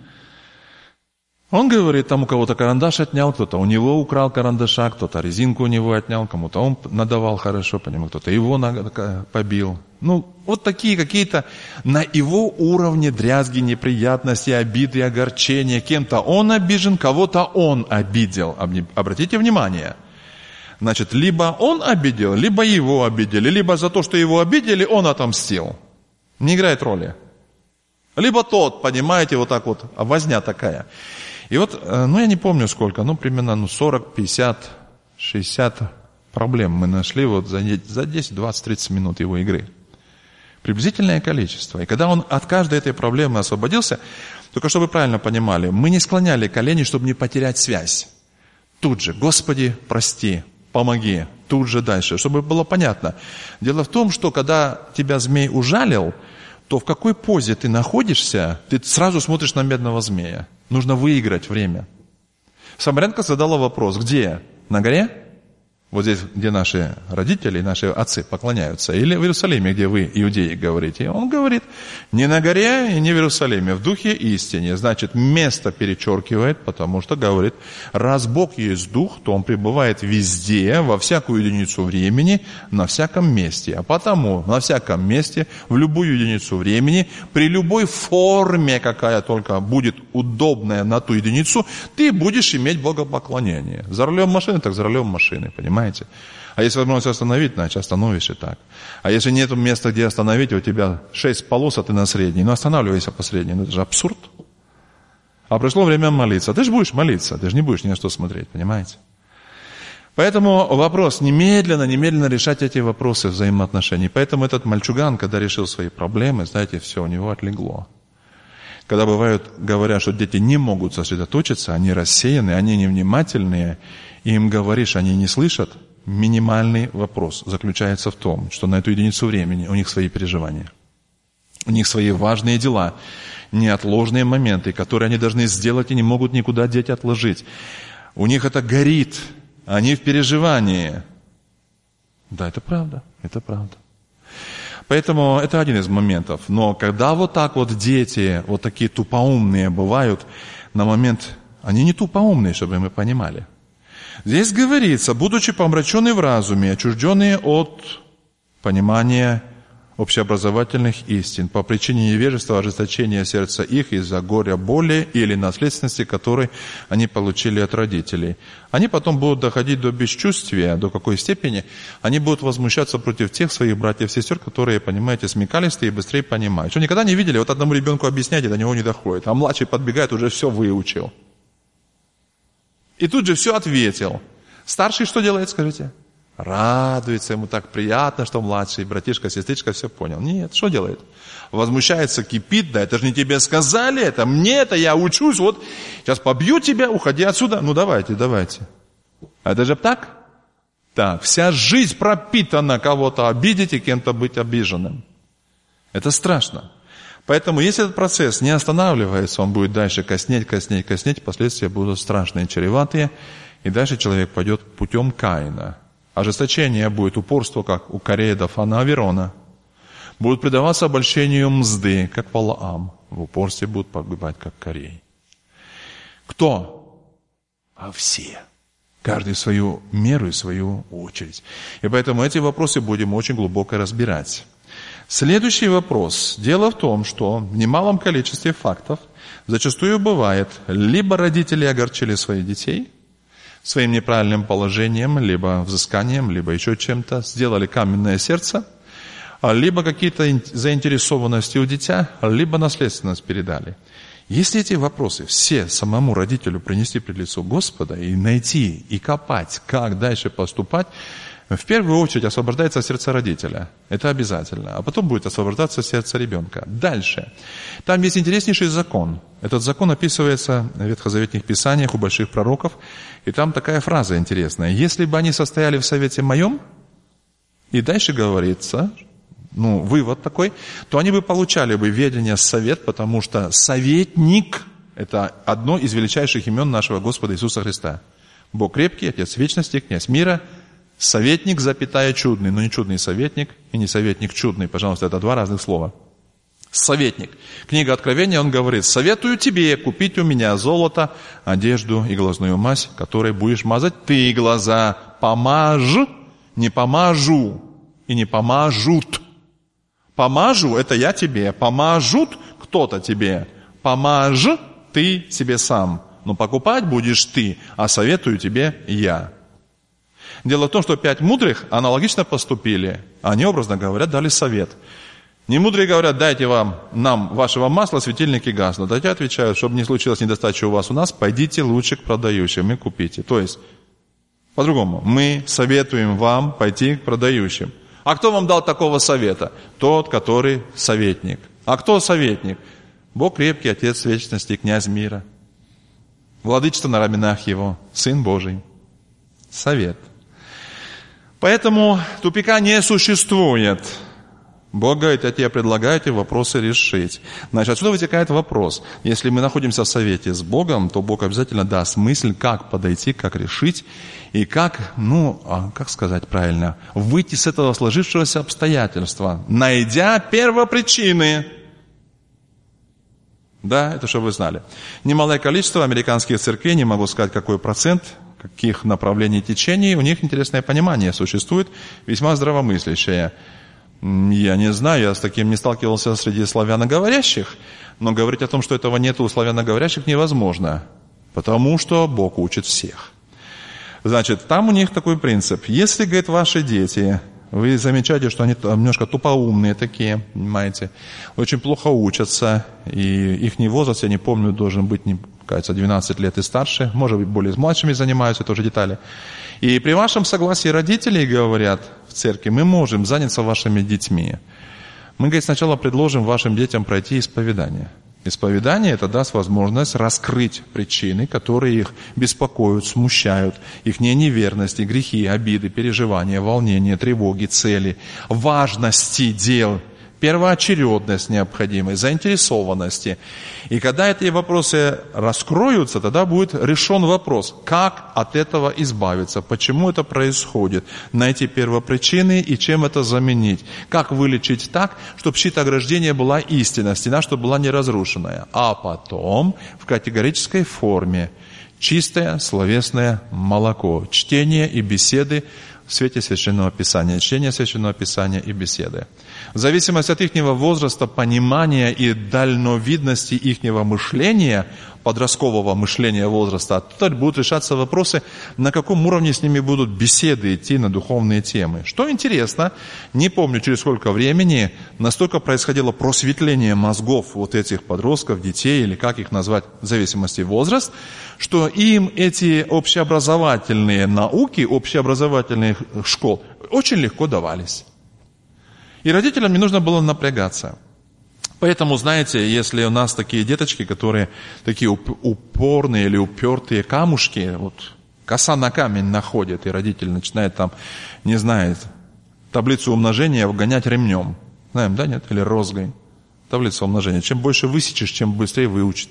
он говорит, там у кого-то карандаш отнял, кто-то у него украл карандаша, кто-то резинку у него отнял, кому-то он надавал хорошо, понимаете, кто-то его побил. Ну, вот такие какие-то на его уровне дрязги, неприятности, обиды, огорчения. Кем-то он обижен, кого-то он обидел. Обратите внимание. Значит, либо он обидел, либо его обидели, либо за то, что его обидели, он отомстил. Не играет роли. Либо тот, понимаете, вот так вот, возня такая. И вот, ну я не помню сколько, ну примерно ну, сорок, пятьдесят, шестьдесят проблем мы нашли вот за десять, двадцать, тридцать минут его игры. Приблизительное количество. И когда он от каждой этой проблемы освободился, только чтобы вы правильно понимали, мы не склоняли колени, чтобы не потерять связь. Тут же, Господи, прости, помоги, тут же дальше, чтобы было понятно. Дело в том, что когда тебя змей ужалил, то в какой позе ты находишься, ты сразу смотришь на медного змея. Нужно выиграть время. Самарянка задала вопрос, где? На горе? Вот здесь, где наши родители, наши отцы поклоняются, или в Иерусалиме, где вы, иудеи, говорите. Он говорит, не на горе и не в Иерусалиме, в духе истине. Значит, место перечеркивает, потому что говорит, раз Бог есть дух, то Он пребывает везде, во всякую единицу времени, на всяком месте. А потому на всяком месте, в любую единицу времени, при любой форме, какая только будет удобная на ту единицу, ты будешь иметь богопоклонение. За рулем машины, так за рулем машины, понимаете? Понимаете? А если возможность остановить, значит остановишь и так. А если нет места, где остановить, у тебя шесть полос, а ты на средней, ну останавливайся по средней, ну это же абсурд. А пришло время молиться. Ты же будешь молиться, ты же не будешь ни на что смотреть, понимаете? Поэтому вопрос немедленно, немедленно решать эти вопросы взаимоотношений. Поэтому этот мальчуган, когда решил свои проблемы, знаете, все, у него отлегло. Когда бывают, говорят, что дети не могут сосредоточиться, они рассеяны, они невнимательные, и им говоришь, они не слышат, минимальный вопрос заключается в том, что на эту единицу времени у них свои переживания. У них свои важные дела, неотложные моменты, которые они должны сделать и не могут никуда деть, отложить. У них это горит, они в переживании. Да, это правда, это правда. Поэтому это один из моментов. Но когда вот так вот дети, вот такие тупоумные бывают, на момент, они не тупоумные, чтобы мы понимали. Здесь говорится, будучи помраченные в разуме, отчужденные от понимания общеобразовательных истин, по причине невежества, ожесточения сердца их из-за горя, боли или наследственности, которой они получили от родителей. Они потом будут доходить до бесчувствия, до какой степени они будут возмущаться против тех своих братьев и сестер, которые, понимаете, смекалистые и быстрее понимают. Что никогда не видели, вот одному ребенку объяснять, до него не доходит, а младший подбегает, уже все выучил. И тут же все ответил. Старший что делает, скажите? Радуется, ему так приятно, что младший братишка, сестричка все понял. Нет, что делает? Возмущается, кипит, да это же не тебе сказали, это мне, это я учусь, вот сейчас побью тебя, уходи отсюда. Ну давайте, давайте. А это же так? Так, вся жизнь пропитана кого-то обидеть и кем-то быть обиженным. Это страшно. Поэтому, если этот процесс не останавливается, он будет дальше коснеть, коснеть, коснеть, последствия будут страшные, чреватые, и дальше человек пойдет путем Каина. Ожесточение будет, упорство, как у Корея, Дафана, Аверона. Будут предаваться обольщению мзды, как Валаам. В упорстве будут погибать, как Корей. Кто? А все. Каждый в свою меру и в свою очередь. И поэтому эти вопросы будем очень глубоко разбирать. Следующий вопрос. Дело в том, что в немалом количестве фактов зачастую бывает, либо родители огорчили своих детей своим неправильным положением, либо взысканием, либо еще чем-то, сделали каменное сердце, либо какие-то заинтересованности у дитя, либо наследственность передали. Если эти вопросы все самому родителю принести пред лицо Господа и найти, и копать, как дальше поступать, в первую очередь освобождается сердце родителя. Это обязательно. А потом будет освобождаться сердце ребенка. Дальше. Там есть интереснейший закон. Этот закон описывается в ветхозаветных писаниях у больших пророков. И там такая фраза интересная. Если бы они состояли в совете моем, и дальше говорится, ну, вывод такой, то они бы получали бы ведение совет, потому что советник – это одно из величайших имен нашего Господа Иисуса Христа. Бог крепкий, Отец вечности, князь мира – советник, запятая, чудный, но не чудный советник и не советник чудный. Пожалуйста, это два разных слова. Советник. Книга Откровения, он говорит, советую тебе купить у меня золото, одежду и глазную мазь, которой будешь мазать ты глаза. Помажь, не помажу и не помажут. Помажу, это я тебе. Помажут, кто-то тебе. Помажь ты себе сам. Но покупать будешь ты, а советую тебе я. Дело в том, что пять мудрых аналогично поступили. Они, образно говоря, дали совет. Немудрые говорят, дайте вам, нам вашего масла, светильники гаснут. А те отвечают, чтобы не случилось недостачи у вас у нас, пойдите лучше к продающим и купите. То есть, по-другому, мы советуем вам пойти к продающим. А кто вам дал такого совета? Тот, который советник. А кто советник? Бог крепкий, Отец вечности, князь мира. Владычество на раменах Его, Сын Божий. Совет. Поэтому тупика не существует. Бог говорит, я тебе предлагаю эти вопросы решить. Значит, отсюда вытекает вопрос. Если мы находимся в совете с Богом, то Бог обязательно даст мысль, как подойти, как решить, и как, ну, как сказать правильно, выйти с этого сложившегося обстоятельства, найдя первопричины. Да, это чтобы вы знали. Немалое количество американских церквей, не могу сказать, какой процент, каких направлений течений, у них интересное понимание существует, весьма здравомыслящее. Я не знаю, я с таким не сталкивался среди славяноговорящих, но говорить о том, что этого нет у славяноговорящих, невозможно, потому что Бог учит всех. Значит, там у них такой принцип. Если, говорит, ваши дети, вы замечаете, что они немножко тупоумные такие, понимаете, очень плохо учатся, и их возраст, я не помню, должен быть, не, кажется, двенадцать лет и старше, может быть, более с младшими занимаются, тоже детали. И при вашем согласии родителей говорят в церкви, мы можем заняться вашими детьми. Мы, говорит, сначала предложим вашим детям пройти исповедание. Исповедание это даст возможность раскрыть причины, которые их беспокоят, смущают, их неверности, грехи, обиды, переживания, волнения, тревоги, цели, важности дел, первоочередность необходимой, заинтересованности. И когда эти вопросы раскроются, тогда будет решен вопрос, как от этого избавиться, почему это происходит, найти первопричины и чем это заменить, как вылечить так, чтобы щит ограждения была истинна, стена, чтобы была не разрушенная. А потом в категорической форме чистое словесное молоко, чтение и беседы в свете Священного Писания, чтение Священного Писания и беседы. В зависимости от их возраста, понимания и дальновидности их мышления, подросткового мышления возраста, тут будут решаться вопросы, на каком уровне с ними будут беседы идти на духовные темы. Что интересно, не помню через сколько времени, настолько происходило просветление мозгов вот этих подростков, детей, или как их назвать, в зависимости от возраста, что им эти общеобразовательные науки, общеобразовательных школ очень легко давались. И родителям не нужно было напрягаться. Поэтому, знаете, если у нас такие деточки, которые такие упорные или упертые камушки, вот коса на камень находят, и родитель начинает там, не знает, таблицу умножения вгонять ремнем. Знаем, да, нет? Или розгой. Таблица умножения. Чем больше высечешь, чем быстрее выучит.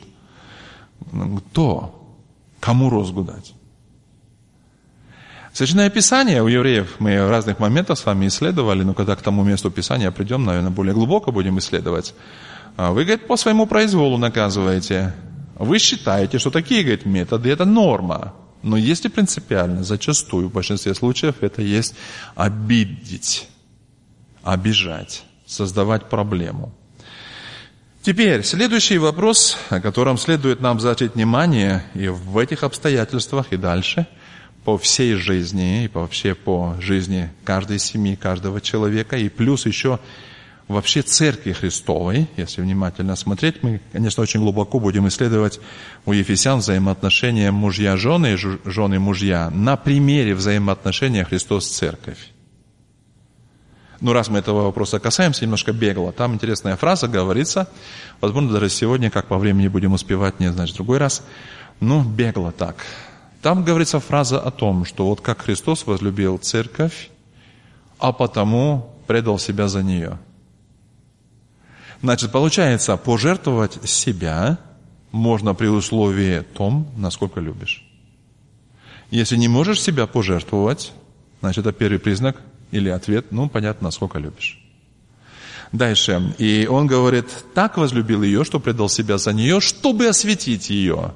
То кому розгу дать? Священное Писание у евреев мы в разных моментах с вами исследовали, но когда к тому месту Писания придем, наверное, более глубоко будем исследовать. Вы, говорит, по своему произволу наказываете. Вы считаете, что такие, говорит, методы – это норма. Но если принципиально, зачастую, в большинстве случаев, это есть обидеть, обижать, создавать проблему. Теперь, следующий вопрос, о котором следует нам обратить внимание и в этих обстоятельствах, и дальше – по всей жизни, и вообще по жизни каждой семьи, каждого человека, и плюс еще вообще Церкви Христовой, если внимательно смотреть, мы, конечно, очень глубоко будем исследовать у Ефесян взаимоотношения мужья-жены и жены-мужья на примере взаимоотношения Христос-Церковь. Ну, раз мы этого вопроса касаемся, немножко бегло, там интересная фраза говорится, возможно, даже сегодня, как по времени будем успевать, не знаю, в другой раз, ну, бегло так. Там говорится фраза о том, что вот как Христос возлюбил церковь, а потому предал себя за нее. Значит, получается, пожертвовать себя можно при условии том, насколько любишь. Если не можешь себя пожертвовать, значит, это первый признак или ответ, ну, понятно, насколько любишь. Дальше. И он говорит, так возлюбил ее, что предал себя за нее, чтобы осветить ее.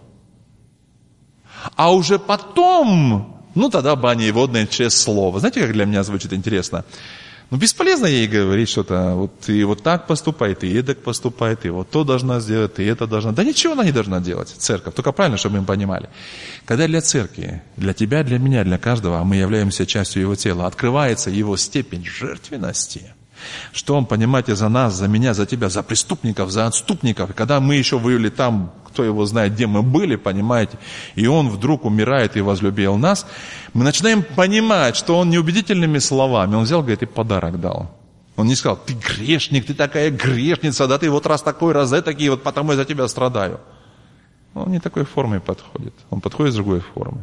А уже потом, ну тогда баня и водная через слово. Знаете, как для меня звучит интересно? Ну бесполезно ей говорить что-то, вот ты вот так поступай, ты эдак поступай, ты вот то должна сделать, ты это должна. Да ничего она не должна делать, церковь, только правильно, чтобы мы понимали. Когда для церкви, для тебя, для меня, для каждого, а мы являемся частью его тела, открывается его степень жертвенности, Что Он, понимаете, за нас, за меня, за тебя, за преступников, за отступников. И когда мы еще были там, кто его знает, где мы были, понимаете, и Он вдруг умирает и возлюбил нас, мы начинаем понимать, что Он не убедительными словами, Он взял, говорит, и подарок дал. Он не сказал: ты грешник, ты такая грешница, да ты вот раз такой, раз этакий, вот потому я за тебя страдаю. Он не такой формой подходит, Он подходит с другой формой.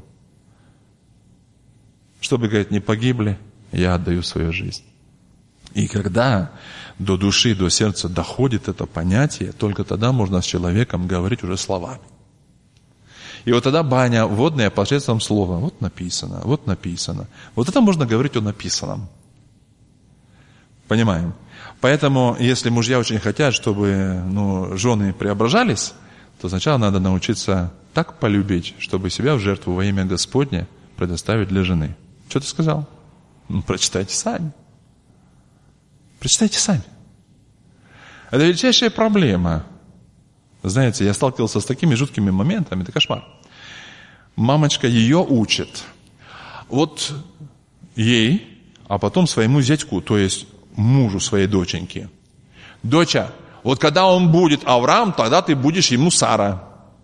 Чтобы, говорит, не погибли, я отдаю свою жизнь. И когда до души, до сердца доходит это понятие, только тогда можно с человеком говорить уже словами. И вот тогда баня водная посредством слова. Вот написано, вот написано. Вот это можно говорить о написанном. Понимаем? Поэтому, если мужья очень хотят, чтобы ну, жены преображались, то сначала надо научиться так полюбить, чтобы себя в жертву во имя Господне предоставить для жены. Что ты сказал? Ну, прочитайте сами. Прочитайте сами. Это величайшая проблема. Знаете, я сталкивался с такими жуткими моментами, это кошмар. Мамочка ее учит. Вот ей, а потом своему зятьку, то есть мужу своей доченьки. Доча, вот когда он будет Авраам, тогда ты будешь ему Сара.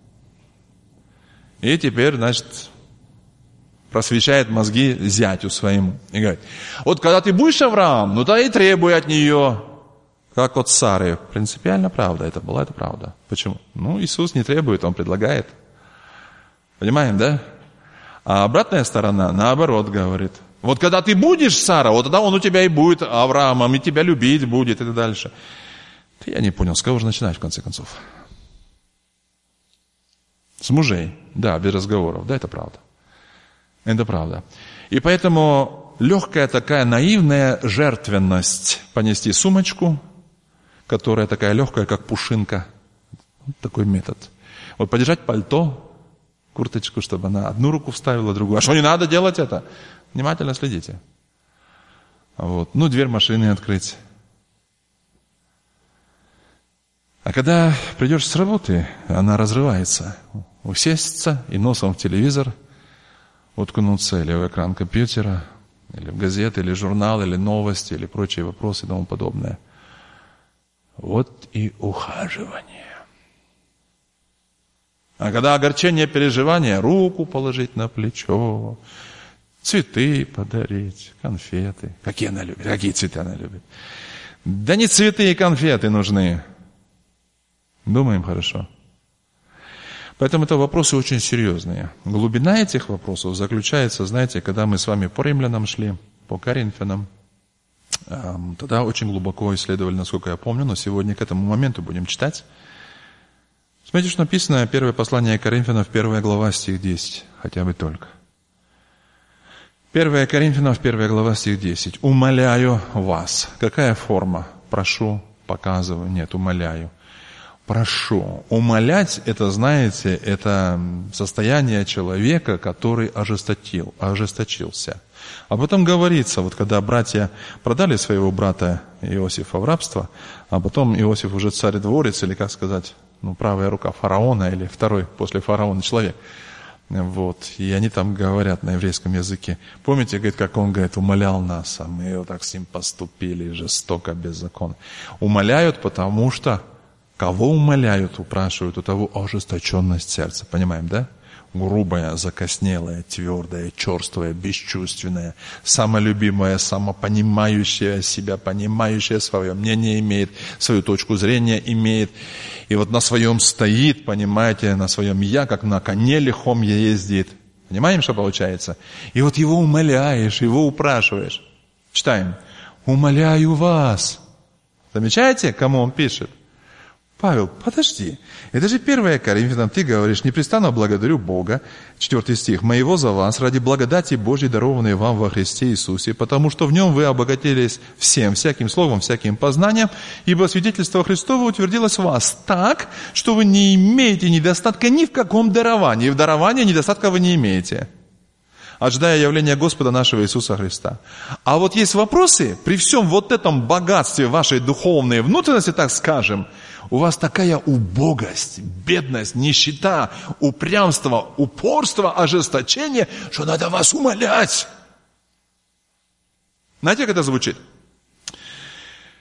И теперь, значит, просвещает мозги зятю своему. И говорит: вот когда ты будешь Авраам, ну тогда и требуй от нее, как от Сары. Принципиально правда, это была это правда. Почему? Ну, Иисус не требует, Он предлагает. Понимаем, да? А обратная сторона, наоборот, говорит: вот когда ты будешь Сара, вот тогда он у тебя и будет Авраамом, и тебя любить будет, и так дальше. Я не понял, с кого же начинать, в конце концов? С мужей, да, без разговоров, да, это правда. Это правда. И поэтому легкая такая наивная жертвенность понести сумочку, которая такая легкая, как пушинка. Вот такой метод. Вот подержать пальто, курточку, чтобы она одну руку вставила, другую. А что, не надо делать это? Внимательно следите. Вот. Ну, дверь машины открыть. А когда придешь с работы, она разрывается. Усесться и носом в телевизор уткнуться, или в экран компьютера, или в газеты, или журнал, или новости, или прочие вопросы и тому подобное. Вот и ухаживание. А когда огорчение, переживание, руку положить на плечо, цветы подарить, конфеты. Какие она любит? Какие цветы она любит? Да не цветы и конфеты нужны. Думаем хорошо. Поэтому это вопросы очень серьезные. Глубина этих вопросов заключается, знаете, когда мы с вами по римлянам шли, по коринфянам, тогда очень глубоко исследовали, насколько я помню, но сегодня к этому моменту будем читать. Смотрите, что написано, первое послание Коринфянам, первая глава, стих десять, хотя бы только. первое Коринфянам, первая глава, стих десять. «Умоляю вас». Какая форма? Прошу, показываю. Нет, умоляю. Прошу. Умолять, это, знаете, это состояние человека, который ожесточил, ожесточился. А потом говорится, вот когда братья продали своего брата Иосифа в рабство, а потом Иосиф уже царь-дворец, или, как сказать, ну, правая рука фараона, или второй после фараона человек. Вот. И они там говорят на еврейском языке. Помните, говорит, как он, говорит, умолял нас, а мы вот так с ним поступили жестоко, беззаконно. Умоляют, потому что кого умоляют, упрашивают, у того ожесточенность сердца. Понимаем, да? Грубая, закоснелая, твердая, черствая, бесчувственная, самолюбимая, самопонимающая себя, понимающая свое мнение имеет, свою точку зрения имеет. И вот на своем стоит, понимаете, на своем я, как на коне лихом ездит. Понимаем, что получается? И вот его умоляешь, его упрашиваешь. Читаем. «Умоляю вас». Замечаете, кому он пишет? Павел, подожди, это же первое Коринфянам, ты говоришь: непрестанно благодарю Бога, четвертый стих, моего за вас, ради благодати Божьей, дарованной вам во Христе Иисусе, потому что в нем вы обогатились всем, всяким словом, всяким познанием, ибо свидетельство Христово утвердилось в вас так, что вы не имеете недостатка ни в каком даровании, в даровании недостатка вы не имеете, ожидая явления Господа нашего Иисуса Христа. А вот есть вопросы, при всем вот этом богатстве вашей духовной внутренности, так скажем, у вас такая убогость, бедность, нищета, упрямство, упорство, ожесточение, что надо вас умолять. Знаете, как это звучит?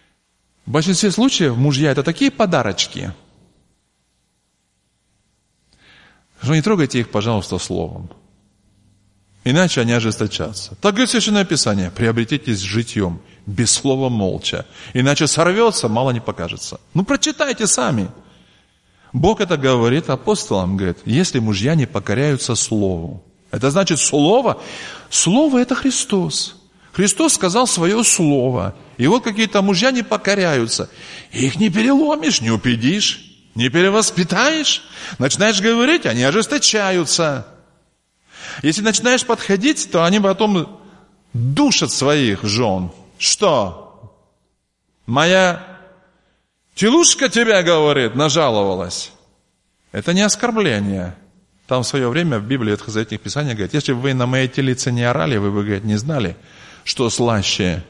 В большинстве случаев мужья – это такие подарочки, что не трогайте их, пожалуйста, словом. Иначе они ожесточатся. Так говорит Священное Писание: приобретитесь житьем, без слова молча. Иначе сорвется, мало не покажется. Ну, прочитайте сами. Бог это говорит апостолам, говорит: если мужья не покоряются слову. Это значит слово. Слово это Христос. Христос сказал свое слово. И вот какие-то мужья не покоряются. Их не переломишь, не убедишь, не перевоспитаешь. Начинаешь говорить, они ожесточаются. Если начинаешь подходить, то они потом душат своих жен. Что? Моя телушка тебя, говорит, нажаловалась. Это не оскорбление. Там в свое время в Библии Ветхозаветных Писаниях говорит: если бы вы на моей телице не орали, вы бы, говорит, не знали, что слаще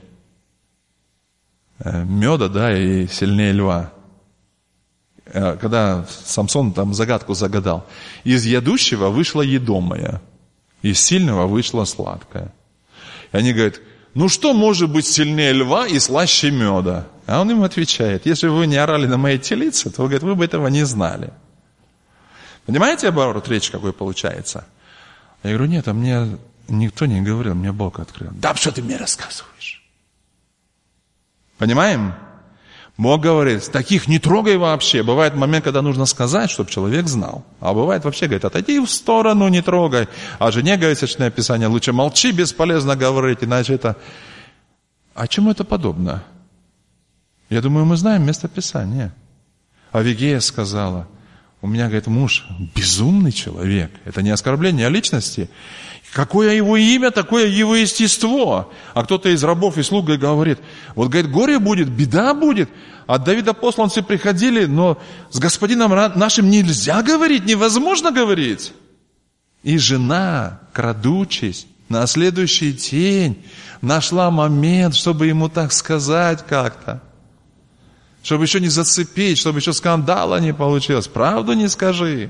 меда, да, и сильнее льва. Когда Самсон там загадку загадал: из ядущего вышло едомое, из сильного вышло сладкое. И они говорят: ну что может быть сильнее льва и слаще меда? А он им отвечает: если бы вы не орали на моей телице, то, говорит, вы бы этого не знали. Понимаете, оборот речи какой получается? Я говорю: нет, а мне никто не говорил, мне Бог открыл. Да что ты мне рассказываешь? Понимаем? Бог говорит: таких не трогай вообще. Бывает момент, когда нужно сказать, чтобы человек знал. А бывает вообще, говорит: отойди в сторону, не трогай. А жене, говорит Священное Писание: лучше молчи, бесполезно говорить, иначе это... А чему это подобно? Я думаю, мы знаем место Писания. Авигея сказала: у меня, говорит, муж безумный человек. Это не оскорбление, а личности. Какое его имя, такое его естество. А кто-то из рабов и слуг говорит: вот, говорит, горе будет, беда будет. От Давида посланцы приходили, но с господином нашим нельзя говорить, невозможно говорить. И жена, крадучись, на следующий день нашла момент, чтобы ему так сказать как-то. Чтобы еще не зацепить, чтобы еще скандала не получилось. Правду не скажи.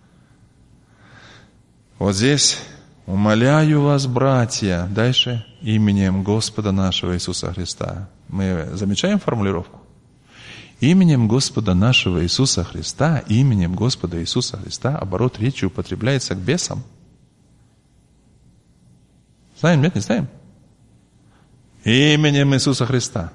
Вот здесь: умоляю вас, братья, дальше, именем Господа нашего Иисуса Христа. Мы замечаем формулировку? Именем Господа нашего Иисуса Христа, именем Господа Иисуса Христа оборот речи употребляется к бесам. Знаем, нет, не знаем? Именем Иисуса Христа.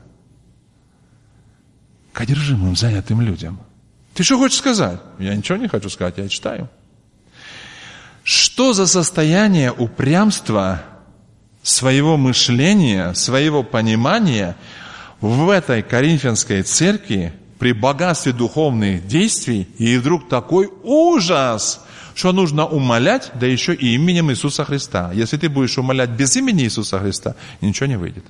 К одержимым, занятым людям. Ты что хочешь сказать? Я ничего не хочу сказать, я читаю. Что за состояние упрямства своего мышления, своего понимания в этой Коринфянской церкви при богатстве духовных действий, и вдруг такой ужас, что нужно умолять, да еще и именем Иисуса Христа. Если ты будешь умолять без имени Иисуса Христа, ничего не выйдет.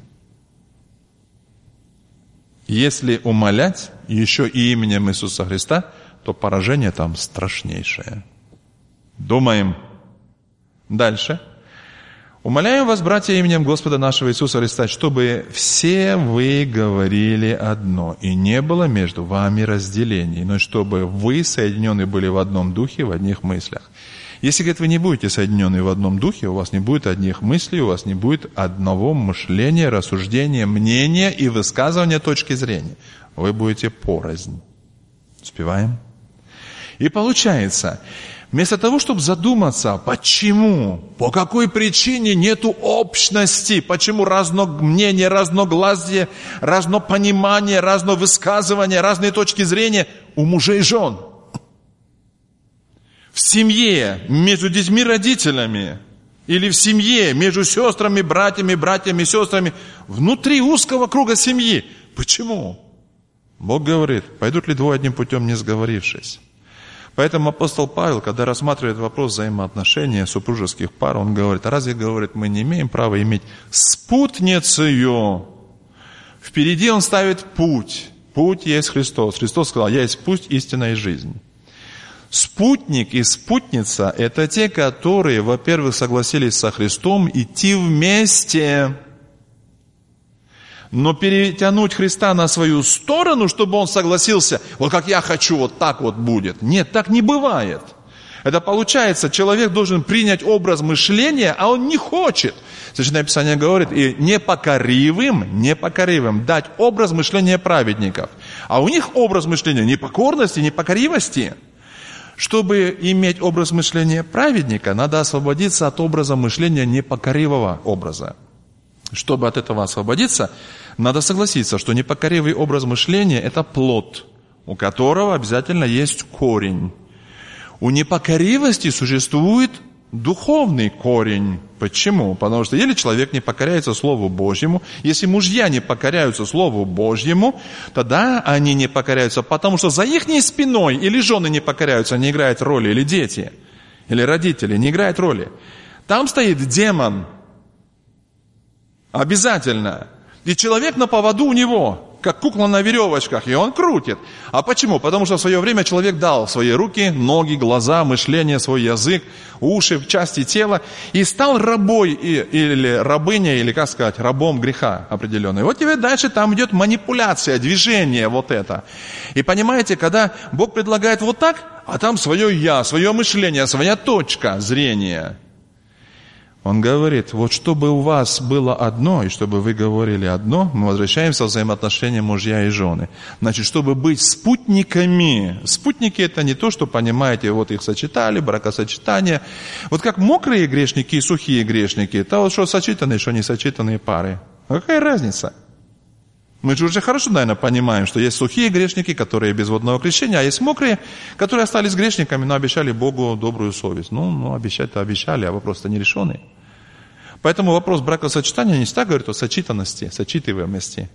Если умолять еще и именем Иисуса Христа, то поражение там страшнейшее. Думаем. Дальше. Умоляю вас, братья, именем Господа нашего Иисуса Христа, чтобы все вы говорили одно, и не было между вами разделений, но чтобы вы соединены были в одном духе, в одних мыслях. Если, говорит, вы не будете соединены в одном духе, у вас не будет одних мыслей, у вас не будет одного мышления, рассуждения, мнения и высказывания точки зрения. Вы будете порознь. Успеваем? И получается, вместо того, чтобы задуматься, почему, по какой причине нету общности, почему разно мнение, разногласие, разно понимание, разно высказывание, разные точки зрения у мужей и жен. В семье, между детьми, родителями, или в семье, между сестрами, братьями, братьями, сестрами, внутри узкого круга семьи. Почему? Бог говорит: пойдут ли двое одним путем, не сговорившись? Поэтому апостол Павел, когда рассматривает вопрос взаимоотношения супружеских пар, он говорит: а разве, говорит, мы не имеем права иметь спутницею? Впереди он ставит путь. Путь есть Христос. Христос сказал: я есть путь, истина и жизнь. Спутник и спутница – это те, которые, во-первых, согласились со Христом идти вместе, но перетянуть Христа на свою сторону, чтобы Он согласился, вот как я хочу, вот так вот будет. Нет, так не бывает. Это получается, человек должен принять образ мышления, а он не хочет. Священное Писание говорит, и непокоривым, непокоривым дать образ мышления праведников. А у них образ мышления непокорности, непокоривости. Чтобы иметь образ мышления праведника, надо освободиться от образа мышления непокоривого образа. Чтобы от этого освободиться, надо согласиться, что непокоривый образ мышления – это плод, у которого обязательно есть корень. У непокоривости существует духовный корень. Почему? Потому что если человек не покоряется Слову Божьему, если мужья не покоряются Слову Божьему, тогда они не покоряются, потому что за их спиной или жены не покоряются, не играют роли, или дети, или родители, не играют роли. Там стоит демон. Обязательно. И человек на поводу у него, как кукла на веревочках, и он крутит. А почему? Потому что в свое время человек дал в свои руки, ноги, глаза, мышление, свой язык, уши, части тела, и стал рабой или рабыней, или, как сказать, рабом греха определенной. Вот теперь дальше там идет манипуляция, движение вот это. И понимаете, когда Бог предлагает вот так, а там свое я, свое мышление, своя точка зрения. Он говорит, вот чтобы у вас было одно, и чтобы вы говорили одно, мы возвращаемся в взаимоотношения мужья и жены. Значит, чтобы быть спутниками. Спутники это не то, что, понимаете, вот их сочетали, бракосочетание. Вот как мокрые грешники и сухие грешники, это вот что сочетанные, что не сочетанные пары. А какая разница? Мы же уже хорошо, наверное, понимаем, что есть сухие грешники, которые без водного крещения, а есть мокрые, которые остались грешниками, но обещали Богу добрую совесть. Ну, ну обещать-то обещали, а вопрос-то не решенный. Поэтому вопрос бракосочетания не всегда говорит о сочетанности, сочетываемости.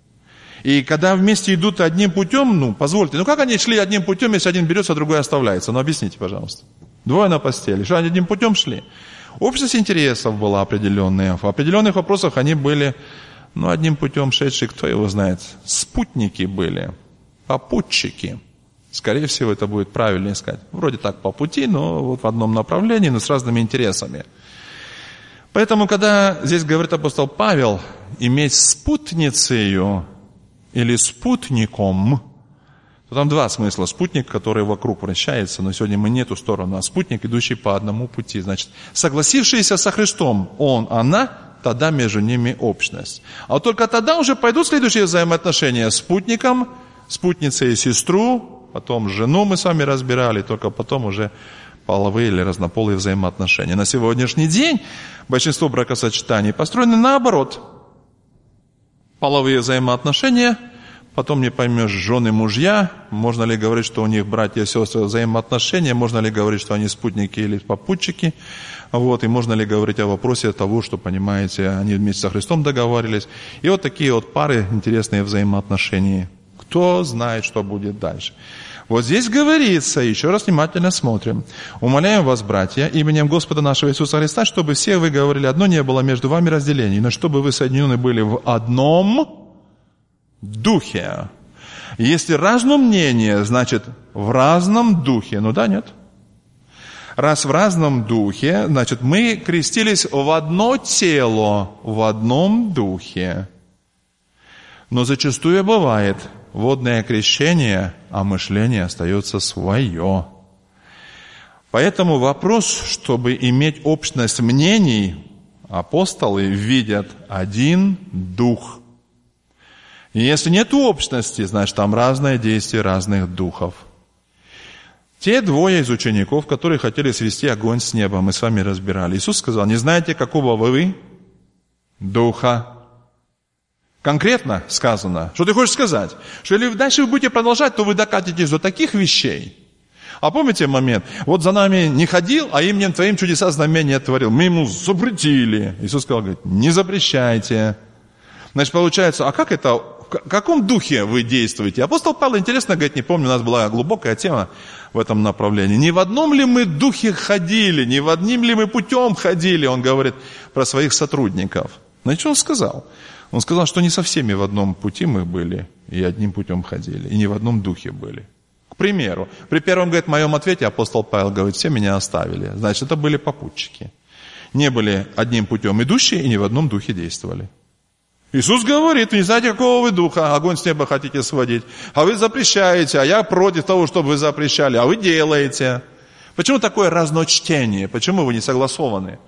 И когда вместе идут одним путем, ну, позвольте, ну как они шли одним путем, если один берется, а другой оставляется? Ну, объясните, пожалуйста. Двое на постели, что они одним путем шли? Общность интересов была определенная. В определенных вопросах они были, ну, одним путем шедшие, кто его знает, спутники были, попутчики. Скорее всего, это будет правильнее сказать. Вроде так по пути, но вот в одном направлении, но с разными интересами. Поэтому, когда здесь говорит апостол Павел, иметь спутницею или спутником, то там два смысла. Спутник, который вокруг вращается, но сегодня мы не ту сторону, а спутник, идущий по одному пути. Значит, согласившиеся со Христом, он, она, тогда между ними общность. А вот только тогда уже пойдут следующие взаимоотношения с спутником, спутницей и сестру, потом жену мы с вами разбирали, только потом уже половые или разнополые взаимоотношения. На сегодняшний день большинство бракосочетаний построены наоборот. Половые взаимоотношения, потом не поймешь, жены, мужья, можно ли говорить, что у них братья и сестры взаимоотношения, можно ли говорить, что они спутники или попутчики, вот, и можно ли говорить о вопросе того, что, понимаете, они вместе со Христом договаривались. И вот такие вот пары, интересные взаимоотношения. Кто знает, что будет дальше. Вот здесь говорится, еще раз внимательно смотрим. «Умоляем вас, братья, именем Господа нашего Иисуса Христа, чтобы все вы говорили одно, не было между вами разделений, но чтобы вы соединены были в одном духе». Если разное мнение, значит в разном духе. Ну да, нет? Раз в разном духе, значит мы крестились в одно тело, в одном духе. Но зачастую бывает водное крещение, а мышление остается свое. Поэтому вопрос, чтобы иметь общность мнений, апостолы видят один дух. И если нет общности, значит там разное действие разных духов. Те двое из учеников, которые хотели свести огонь с неба, мы с вами разбирали. Иисус сказал, не знаете, какого вы духа? Конкретно сказано. Что ты хочешь сказать? Что если дальше вы будете продолжать, то вы докатитесь до таких вещей. А помните момент? Вот за нами не ходил, а именем твоим чудеса знамения творил. Мы ему запретили. Иисус сказал, говорит, не запрещайте. Значит, получается, а как это, в каком духе вы действуете? Апостол Павел, интересно, говорит, не помню, у нас была глубокая тема в этом направлении. Не в одном ли мы духе ходили, не в одним ли мы путем ходили? Он говорит про своих сотрудников. Значит, что он сказал? Он сказал, что не со всеми в одном пути мы были, и одним путем ходили, и не в одном духе были. К примеру, при первом, говорит, в моем ответе апостол Павел говорит, все меня оставили. Значит, это были попутчики. Не были одним путем идущие и не в одном духе действовали. Иисус говорит, не знаете, какого вы духа, огонь с неба хотите сводить, а вы запрещаете, а я против того, чтобы вы запрещали, а вы делаете. Почему такое разночтение? Почему вы не согласованы?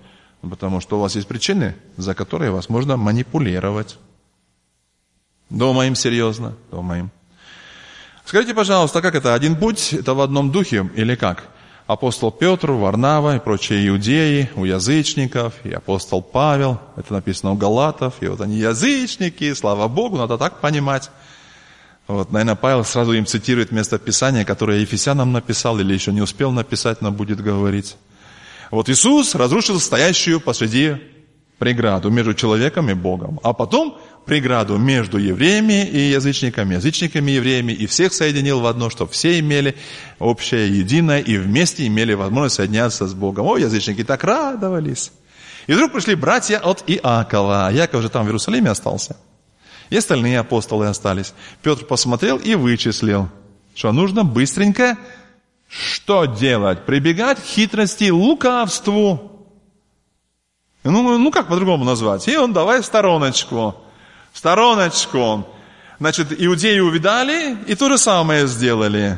Потому что у вас есть причины, за которые вас можно манипулировать. Думаем серьезно, думаем. Скажите, пожалуйста, как это? Один путь, это в одном духе или как? Апостол Петр, Варнава и прочие иудеи у язычников, и апостол Павел, это написано у галатов, и вот они язычники, слава Богу, надо так понимать. Вот, наверное, Павел сразу им цитирует место Писания, которое Ефесянам написал, или еще не успел написать, но будет говорить. Вот Иисус разрушил стоящую посреди преграду между человеком и Богом, а потом преграду между евреями и язычниками, язычниками и евреями, и всех соединил в одно, чтобы все имели общее, единое, и вместе имели возможность соединяться с Богом. О, язычники так радовались. И вдруг пришли братья от Иакова. Иаков же там в Иерусалиме остался. И остальные апостолы остались. Петр посмотрел и вычислил, что нужно быстренько что делать? Прибегать к хитрости, лукавству. Ну, ну как по-другому назвать? И он давай в стороночку. В стороночку. Значит, иудеи увидали и то же самое сделали.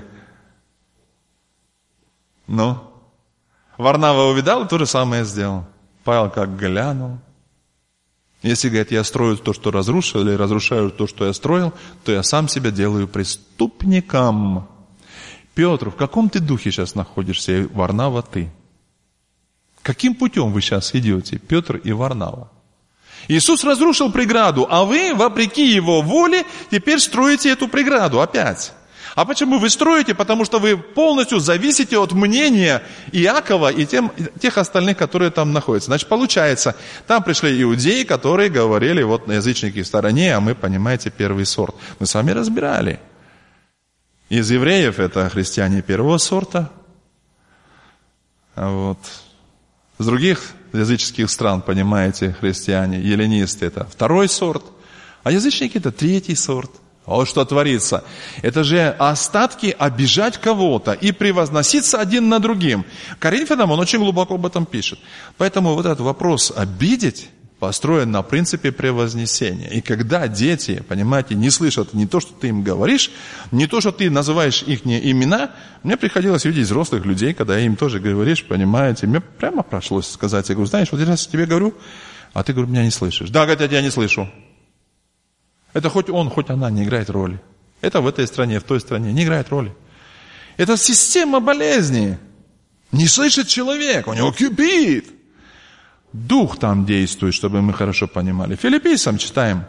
Ну, Варнава увидал и то же самое сделал. Павел как глянул. Если, говорит, я строю то, что разрушил, или разрушаю то, что я строил, то я сам себя делаю преступником. Петр, в каком ты духе сейчас находишься, и Варнава ты? Каким путем вы сейчас идете, Петр и Варнава? Иисус разрушил преграду, а вы, вопреки Его воле, теперь строите эту преграду опять. А почему вы строите? Потому что вы полностью зависите от мнения Иакова и тем, тех остальных, которые там находятся. Значит, получается, там пришли иудеи, которые говорили, вот язычники в стороне, а мы, понимаете, первый сорт. Мы с вами разбирали. Из евреев это христиане первого сорта. А вот с других языческих стран, понимаете, христиане, эллинисты, это второй сорт. А язычники это третий сорт. А вот что творится. Это же остатки обижать кого-то и превозноситься один над другим. Коринфянам он очень глубоко об этом пишет. Поэтому вот этот вопрос обидеть построен на принципе превознесения. И когда дети, понимаете, не слышат не то, что ты им говоришь, не то, что ты называешь их имена, мне приходилось видеть взрослых людей, когда им тоже говоришь, понимаете, мне прямо пришлось сказать, я говорю, знаешь, вот я сейчас тебе говорю, а ты, говорю, меня не слышишь. Да, говорит, я тебя не слышу. Это хоть он, хоть она не играет роли. Это в этой стране, в той стране не играет роли. Это система болезни. Не слышит человек, у него кипит. Дух там действует, чтобы мы хорошо понимали. Филиппийцам читаем.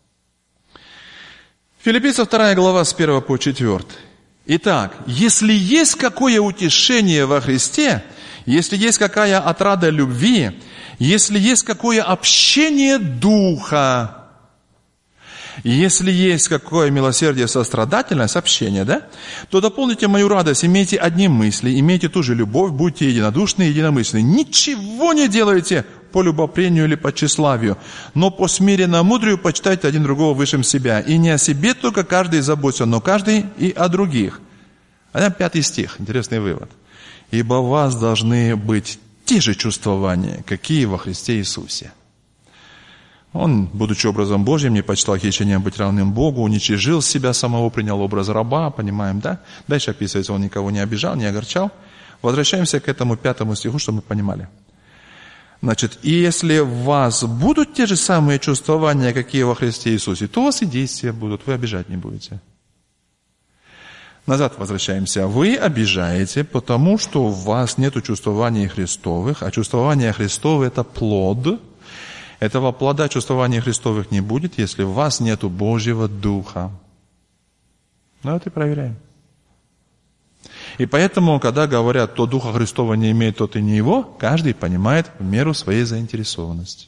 Филиппийцам вторая глава с первого по четвёртый. Итак, если есть какое утешение во Христе, если есть какая отрада любви, если есть какое общение Духа, если есть какое милосердие, сострадательность, общение, да, то дополните мою радость, имейте одни мысли, имейте ту же любовь, будьте единодушны и единомысленны. Ничего не делайте по любопрению или по тщеславию, но по смиренно мудрию почитайте один другого высшим себя. И не о себе только каждый заботится, но каждый и о других. А пятый стих, интересный вывод. Ибо у вас должны быть те же чувствования, какие во Христе Иисусе. Он, будучи образом Божьим, не почитал хищением быть равным Богу, уничижил себя самого, принял образ раба, понимаем, да? Дальше описывается, он никого не обижал, не огорчал. Возвращаемся к этому пятому стиху, чтобы мы понимали. Значит, и если в вас будут те же самые чувствования, какие во Христе Иисусе, то у вас и действия будут, вы обижать не будете. Назад возвращаемся. Вы обижаете, потому что у вас нет чувствований Христовых, а чувствования Христовы – это плод. Этого плода чувствования Христовых не будет, если в вас нету Божьего Духа. Ну, это и проверяем. И поэтому, когда говорят, то Духа Христова не имеет, тот и не его, каждый понимает в меру своей заинтересованности.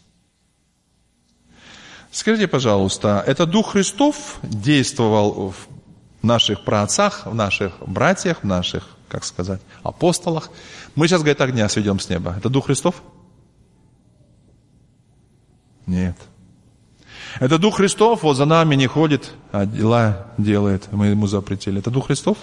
Скажите, пожалуйста, этот Дух Христов действовал в наших праотцах, в наших братьях, в наших, как сказать, апостолах. Мы сейчас, говорит, огня сведем с неба. Это Дух Христов? Нет. Это Дух Христов, вот за нами не ходит, а дела делает, мы ему запретили. Это Дух Христов?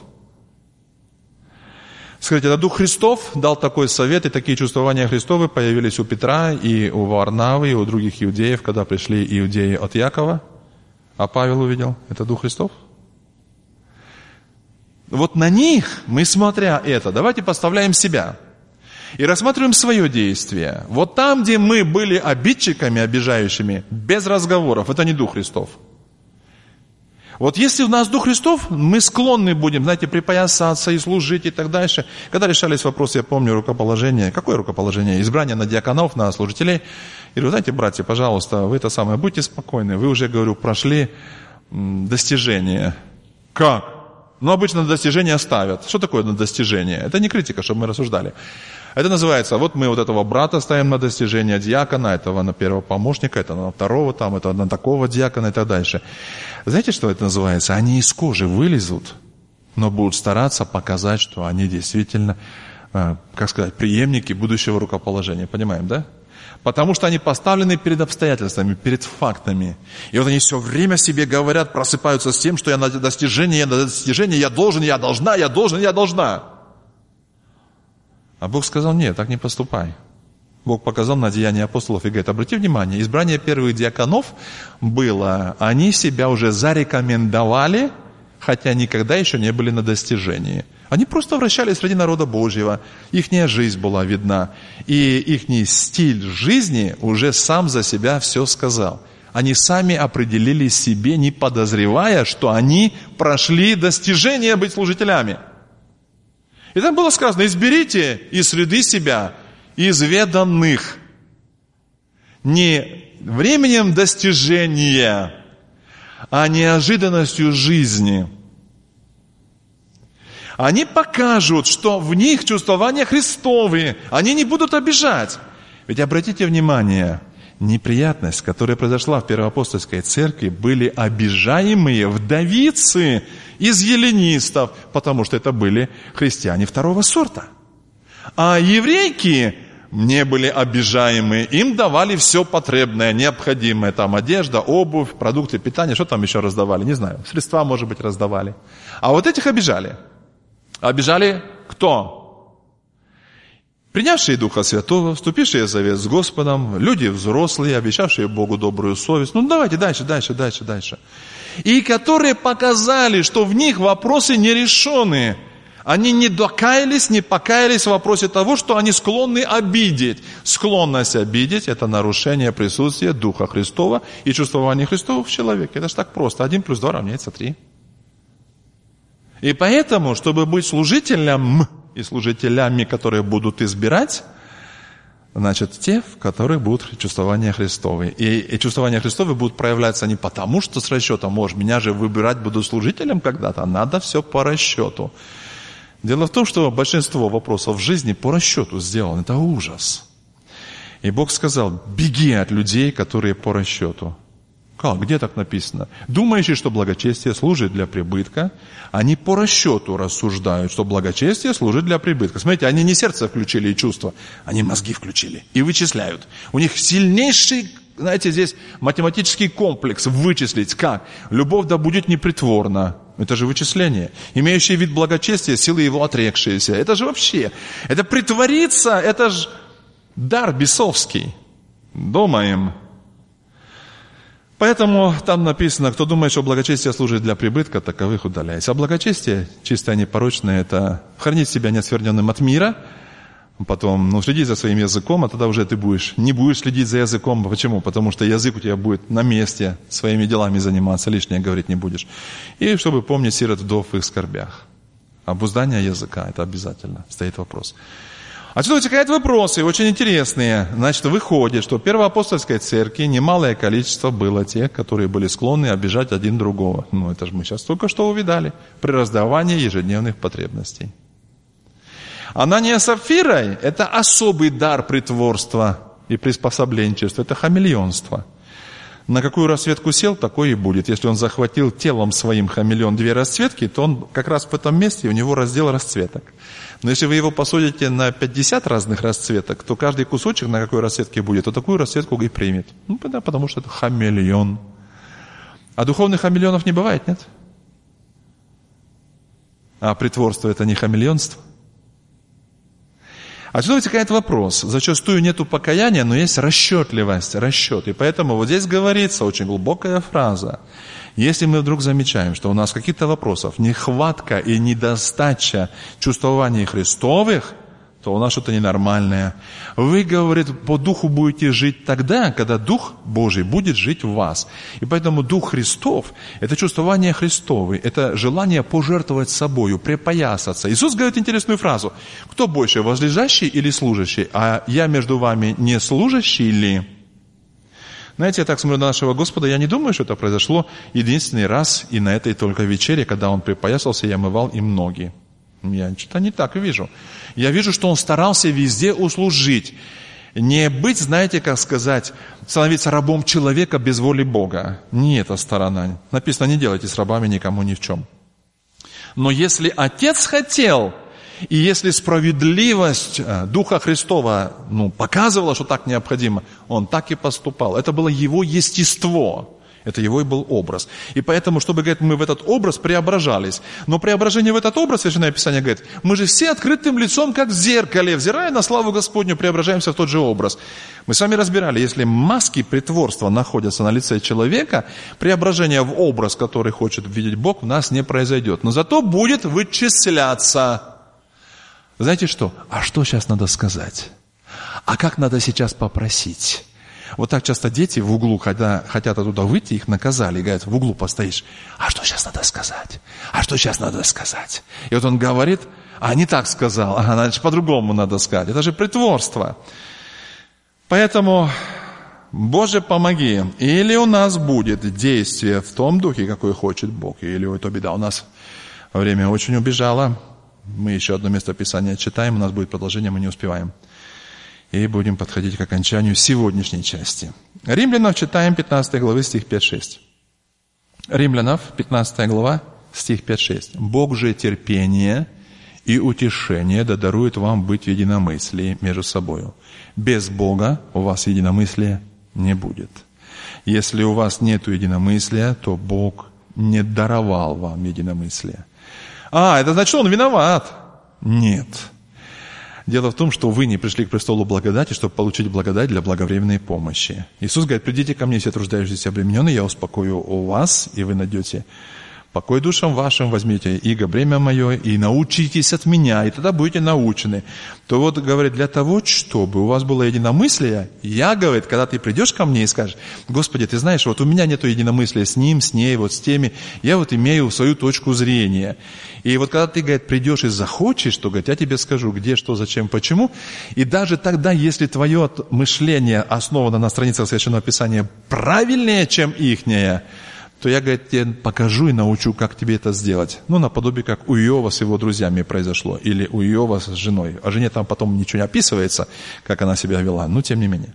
Скажите, это Дух Христов дал такой совет, и такие чувствования Христовы появились у Петра, и у Варнавы, и у других иудеев, когда пришли иудеи от Якова, а Павел увидел. Это Дух Христов? Вот на них, мы смотря это, давайте поставляем себя. И рассматриваем свое действие. Вот там, где мы были обидчиками, обижающими, без разговоров, это не Дух Христов. Вот если у нас Дух Христов, мы склонны будем, знаете, припоясаться и служить и так дальше. Когда решались вопросы, я помню, рукоположение. Какое рукоположение? Избрание на диаконов, на служителей. И говорю, знаете, братья, пожалуйста, вы это самое, будьте спокойны. Вы уже, говорю, прошли достижение. Как? Ну, обычно достижение ставят. Что такое достижение? Это не критика, чтобы мы рассуждали. Это называется, вот мы вот этого брата ставим на достижение диакона, этого на первого помощника, это на второго, там, это на такого диакона и так дальше. Знаете, что это называется? Они из кожи вылезут, но будут стараться показать, что они действительно, как сказать, преемники будущего рукоположения. Понимаем, да? Потому что они поставлены перед обстоятельствами, перед фактами. И вот они все время себе говорят, просыпаются с тем, что я на достижение, я на достижение, я должен, я должна, я должен, я должна. А Бог сказал, нет, так не поступай. Бог показал на деяния апостолов и говорит, обрати внимание, избрание первых диаконов было, они себя уже зарекомендовали, хотя никогда еще не были на достижении. Они просто вращались среди народа Божьего, ихняя жизнь была видна, и ихний стиль жизни уже сам за себя все сказал. Они сами определили себе, не подозревая, что они прошли достижение быть служителями. И там было сказано, изберите из среды себя изведанных. Не временем достижения, а неожиданностью жизни. Они покажут, что в них чувствования Христовые. Они не будут обижать. Ведь обратите внимание, неприятность, которая произошла в Первоапостольской церкви, были обижаемые вдовицы из еллинистов, потому что это были христиане второго сорта. А еврейки не были обижаемы, им давали все потребное, необходимое, там одежда, обувь, продукты питания, что там еще раздавали, не знаю, средства, может быть, раздавали. А вот этих обижали. Обижали кто? Принявшие Духа Святого, вступившие в завет с Господом, люди взрослые, обещавшие Богу добрую совесть. Ну, давайте дальше, дальше, дальше, дальше. И которые показали, что в них вопросы не решены. Они не докаялись, не покаялись в вопросе того, что они склонны обидеть. Склонность обидеть – это нарушение присутствия Духа Христова и чувствования Христова в человеке. Это же так просто. Один плюс два равняется три. И поэтому, чтобы быть служителем и служителями, которые будут избирать, значит, те, в которых будут чувствования Христовые. И, и чувствования Христовые будут проявляться не потому, что с расчетом, может, меня же выбирать буду служителем когда-то, надо все по расчету. Дело в том, что большинство вопросов в жизни по расчету сделано. Это ужас. И Бог сказал, беги от людей, которые по расчету. Как? Где так написано? Думающие, что благочестие служит для прибытка, они по расчету рассуждают, что благочестие служит для прибытка. Смотрите, они не сердце включили и чувства, они мозги включили и вычисляют. У них сильнейший, знаете, здесь математический комплекс вычислить. Как? Любовь да будет непритворна. Это же вычисление. Имеющий вид благочестия, силы его отрекшиеся. Это же вообще, это притвориться, это же дар бесовский. Думаем. Поэтому там написано, кто думает, что благочестие служит для прибытка, таковых удаляйся. А благочестие, чистое, непорочное, это хранить себя неоскверненным от мира, потом ну, следить за своим языком, а тогда уже ты будешь, не будешь следить за языком. Почему? Потому что язык у тебя будет на месте, своими делами заниматься, лишнее говорить не будешь. И чтобы помнить сирот, вдов в их скорбях. Обуздание языка, это обязательно, стоит вопрос. Отсюда вытекают вопросы, очень интересные. Значит, выходит, что в Первоапостольской церкви немалое количество было тех, которые были склонны обижать один другого. Ну, это же мы сейчас только что увидали. При раздавании ежедневных потребностей. Анания с Сапфирой – это особый дар притворства и приспособленчества. Это хамелеонство. На какую расцветку сел, такой и будет. Если он захватил телом своим хамелеон две расцветки, то он как раз в этом месте, у него раздел расцветок. Но если вы его посадите на пятьдесят разных расцветок, то каждый кусочек на какой расцветке будет, то такую расцветку и примет. Ну, да, потому что это хамелеон. А духовных хамелеонов не бывает, нет? А притворство – это не хамелеонство? Отсюда вытекает вопрос. Зачастую нету покаяния, но есть расчетливость, расчет. И поэтому вот здесь говорится очень глубокая фраза. Если мы вдруг замечаем, что у нас каких-то вопросов нехватка и недостача чувствований Христовых, то у нас что-то ненормальное. Вы, говорит, по Духу будете жить тогда, когда Дух Божий будет жить в вас. И поэтому Дух Христов – это чувствование Христовое, это желание пожертвовать собою, припоясаться. Иисус говорит интересную фразу: «Кто больше, возлежащий или служащий? А я между вами не служащий ли?» Знаете, я так смотрю на нашего Господа, я не думаю, что это произошло единственный раз и на этой только вечере, когда Он припоясался и омывал им ноги. Я что-то не так вижу. Я вижу, что Он старался везде услужить. Не быть, знаете, как сказать, становиться рабом человека без воли Бога. Не эта сторона. Написано: не делайте с рабами никому ни в чем. Но если Отец хотел, и если справедливость Духа Христова ну, показывала, что так необходимо, Он так и поступал. Это было Его естество. Это его и был образ. И поэтому, чтобы, говорит, мы в этот образ преображались. Но преображение в этот образ, Священное Писание говорит, мы же все открытым лицом, как в зеркале, взирая на славу Господню, преображаемся в тот же образ. Мы с вами разбирали, если маски притворства находятся на лице человека, преображение в образ, который хочет видеть Бог, в нас не произойдет. Но зато будет вычисляться. Знаете что? А что сейчас надо сказать? А как надо сейчас попросить? Вот так часто дети в углу, когда хотят оттуда выйти, их наказали. И говорят: в углу постоишь. А что сейчас надо сказать? А что сейчас надо сказать? И вот он говорит: а не так сказал. Ага, значит, по-другому надо сказать. Это же притворство. Поэтому, Боже, помоги. Или у нас будет действие в том духе, какой хочет Бог, или это беда. У нас время очень убежало. Мы еще одно место Писания читаем, у нас будет продолжение, мы не успеваем. И будем подходить к окончанию сегодняшней части. Римлянов читаем пятнадцатой главы, стих пять-шесть. Римлянов, пятнадцатая глава, стих пять-шесть. «Бог же терпение и утешение да дарует вам быть в единомыслии между собою. Без Бога у вас единомыслия не будет. Если у вас нет единомыслия, то Бог не даровал вам единомыслие». А, это значит, Он виноват? Нет. Дело в том, что вы не пришли к престолу благодати, чтобы получить благодать для благовременной помощи. Иисус говорит: придите ко мне, все труждающиеся и обремененные, я успокою вас, и вы найдете покой душам вашим, возьмите иго бремя мое, и научитесь от меня, и тогда будете научены. То вот, говорит, для того, чтобы у вас было единомыслие, я, говорит, когда ты придешь ко мне и скажешь: Господи, ты знаешь, вот у меня нету единомыслия с ним, с ней, вот с теми, я вот имею свою точку зрения. И вот когда ты, говорит, придешь и захочешь, то, говорит, я тебе скажу, где, что, зачем, почему. И даже тогда, если твое мышление основано на страницах Священного Писания правильнее, чем ихнее, то я, говорит, тебе покажу и научу, как тебе это сделать. Ну, наподобие, как у Иова с его друзьями произошло, или у Иова с женой. О жене там потом ничего не описывается, как она себя вела, но тем не менее.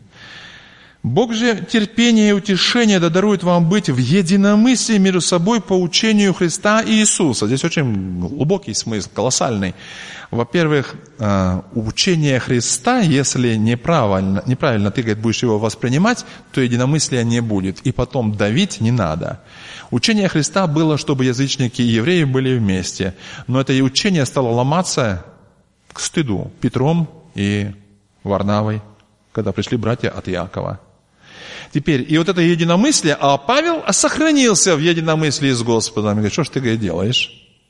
Бог же терпение и утешение да дарует вам быть в единомыслии между собой по учению Христа и Иисуса. Здесь очень глубокий смысл, колоссальный. Во-первых, учение Христа, если неправильно, неправильно ты, говорит, будешь его воспринимать, то единомыслия не будет. И потом давить не надо. Учение Христа было, чтобы язычники и евреи были вместе. Но это и учение стало ломаться к стыду Петром и Варнавой, когда пришли братья от Иакова. Теперь, и вот это единомыслие, а Павел сохранился в единомыслии с Господом. И говорит: что ж ты, говорит, делаешь?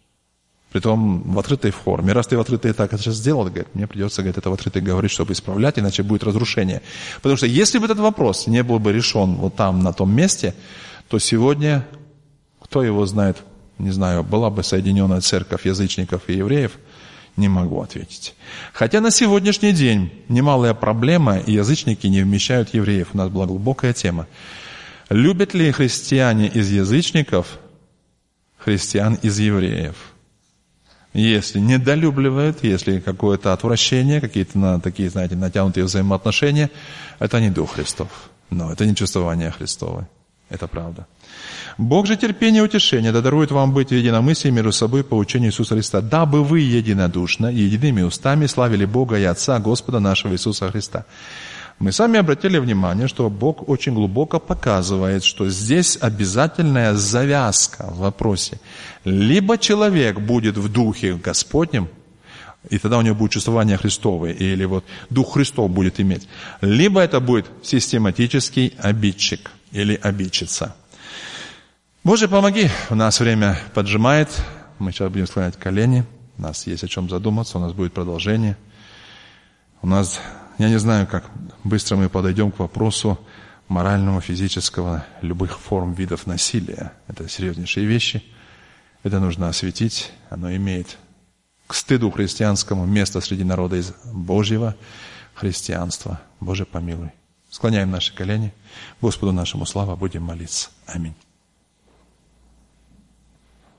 Притом в открытой форме. Раз ты в открытой так это сейчас сделал, говорит, мне придется, говорит, это в открытой говорить, чтобы исправлять, иначе будет разрушение. Потому что если бы этот вопрос не был бы решен вот там, на том месте, то сегодня, кто его знает, не знаю, была бы соединенная церковь язычников и евреев, не могу ответить. Хотя на сегодняшний день немалая проблема, и язычники не вмещают евреев. У нас была глубокая тема. Любят ли христиане из язычников христиан из евреев? Если недолюбливают, если какое-то отвращение, какие-то на, такие, знаете, натянутые взаимоотношения, это не Дух Христов. Но это не чувствование Христово. Это правда. Бог же терпение и утешение да дарует вам быть в единомыслии между собой по учению Иисуса Христа, дабы вы единодушно, едиными устами славили Бога и Отца Господа нашего Иисуса Христа. Мы сами обратили внимание, что Бог очень глубоко показывает, что здесь обязательная завязка в вопросе. Либо человек будет в Духе Господнем, и тогда у него будет чувствование Христовое, или вот Дух Христов будет иметь. Либо это будет систематический обидчик или обидчица. Боже, помоги, у нас время поджимает, мы сейчас будем склонять колени, у нас есть о чем задуматься, у нас будет продолжение. У нас, я не знаю, как быстро мы подойдем к вопросу морального, физического, любых форм, видов насилия. Это серьезнейшие вещи. Это нужно осветить. Оно имеет к стыду христианскому место среди народа из Божьего христианства. Боже, помилуй. Склоняем наши колени. Господу нашему слава, будем молиться. Аминь.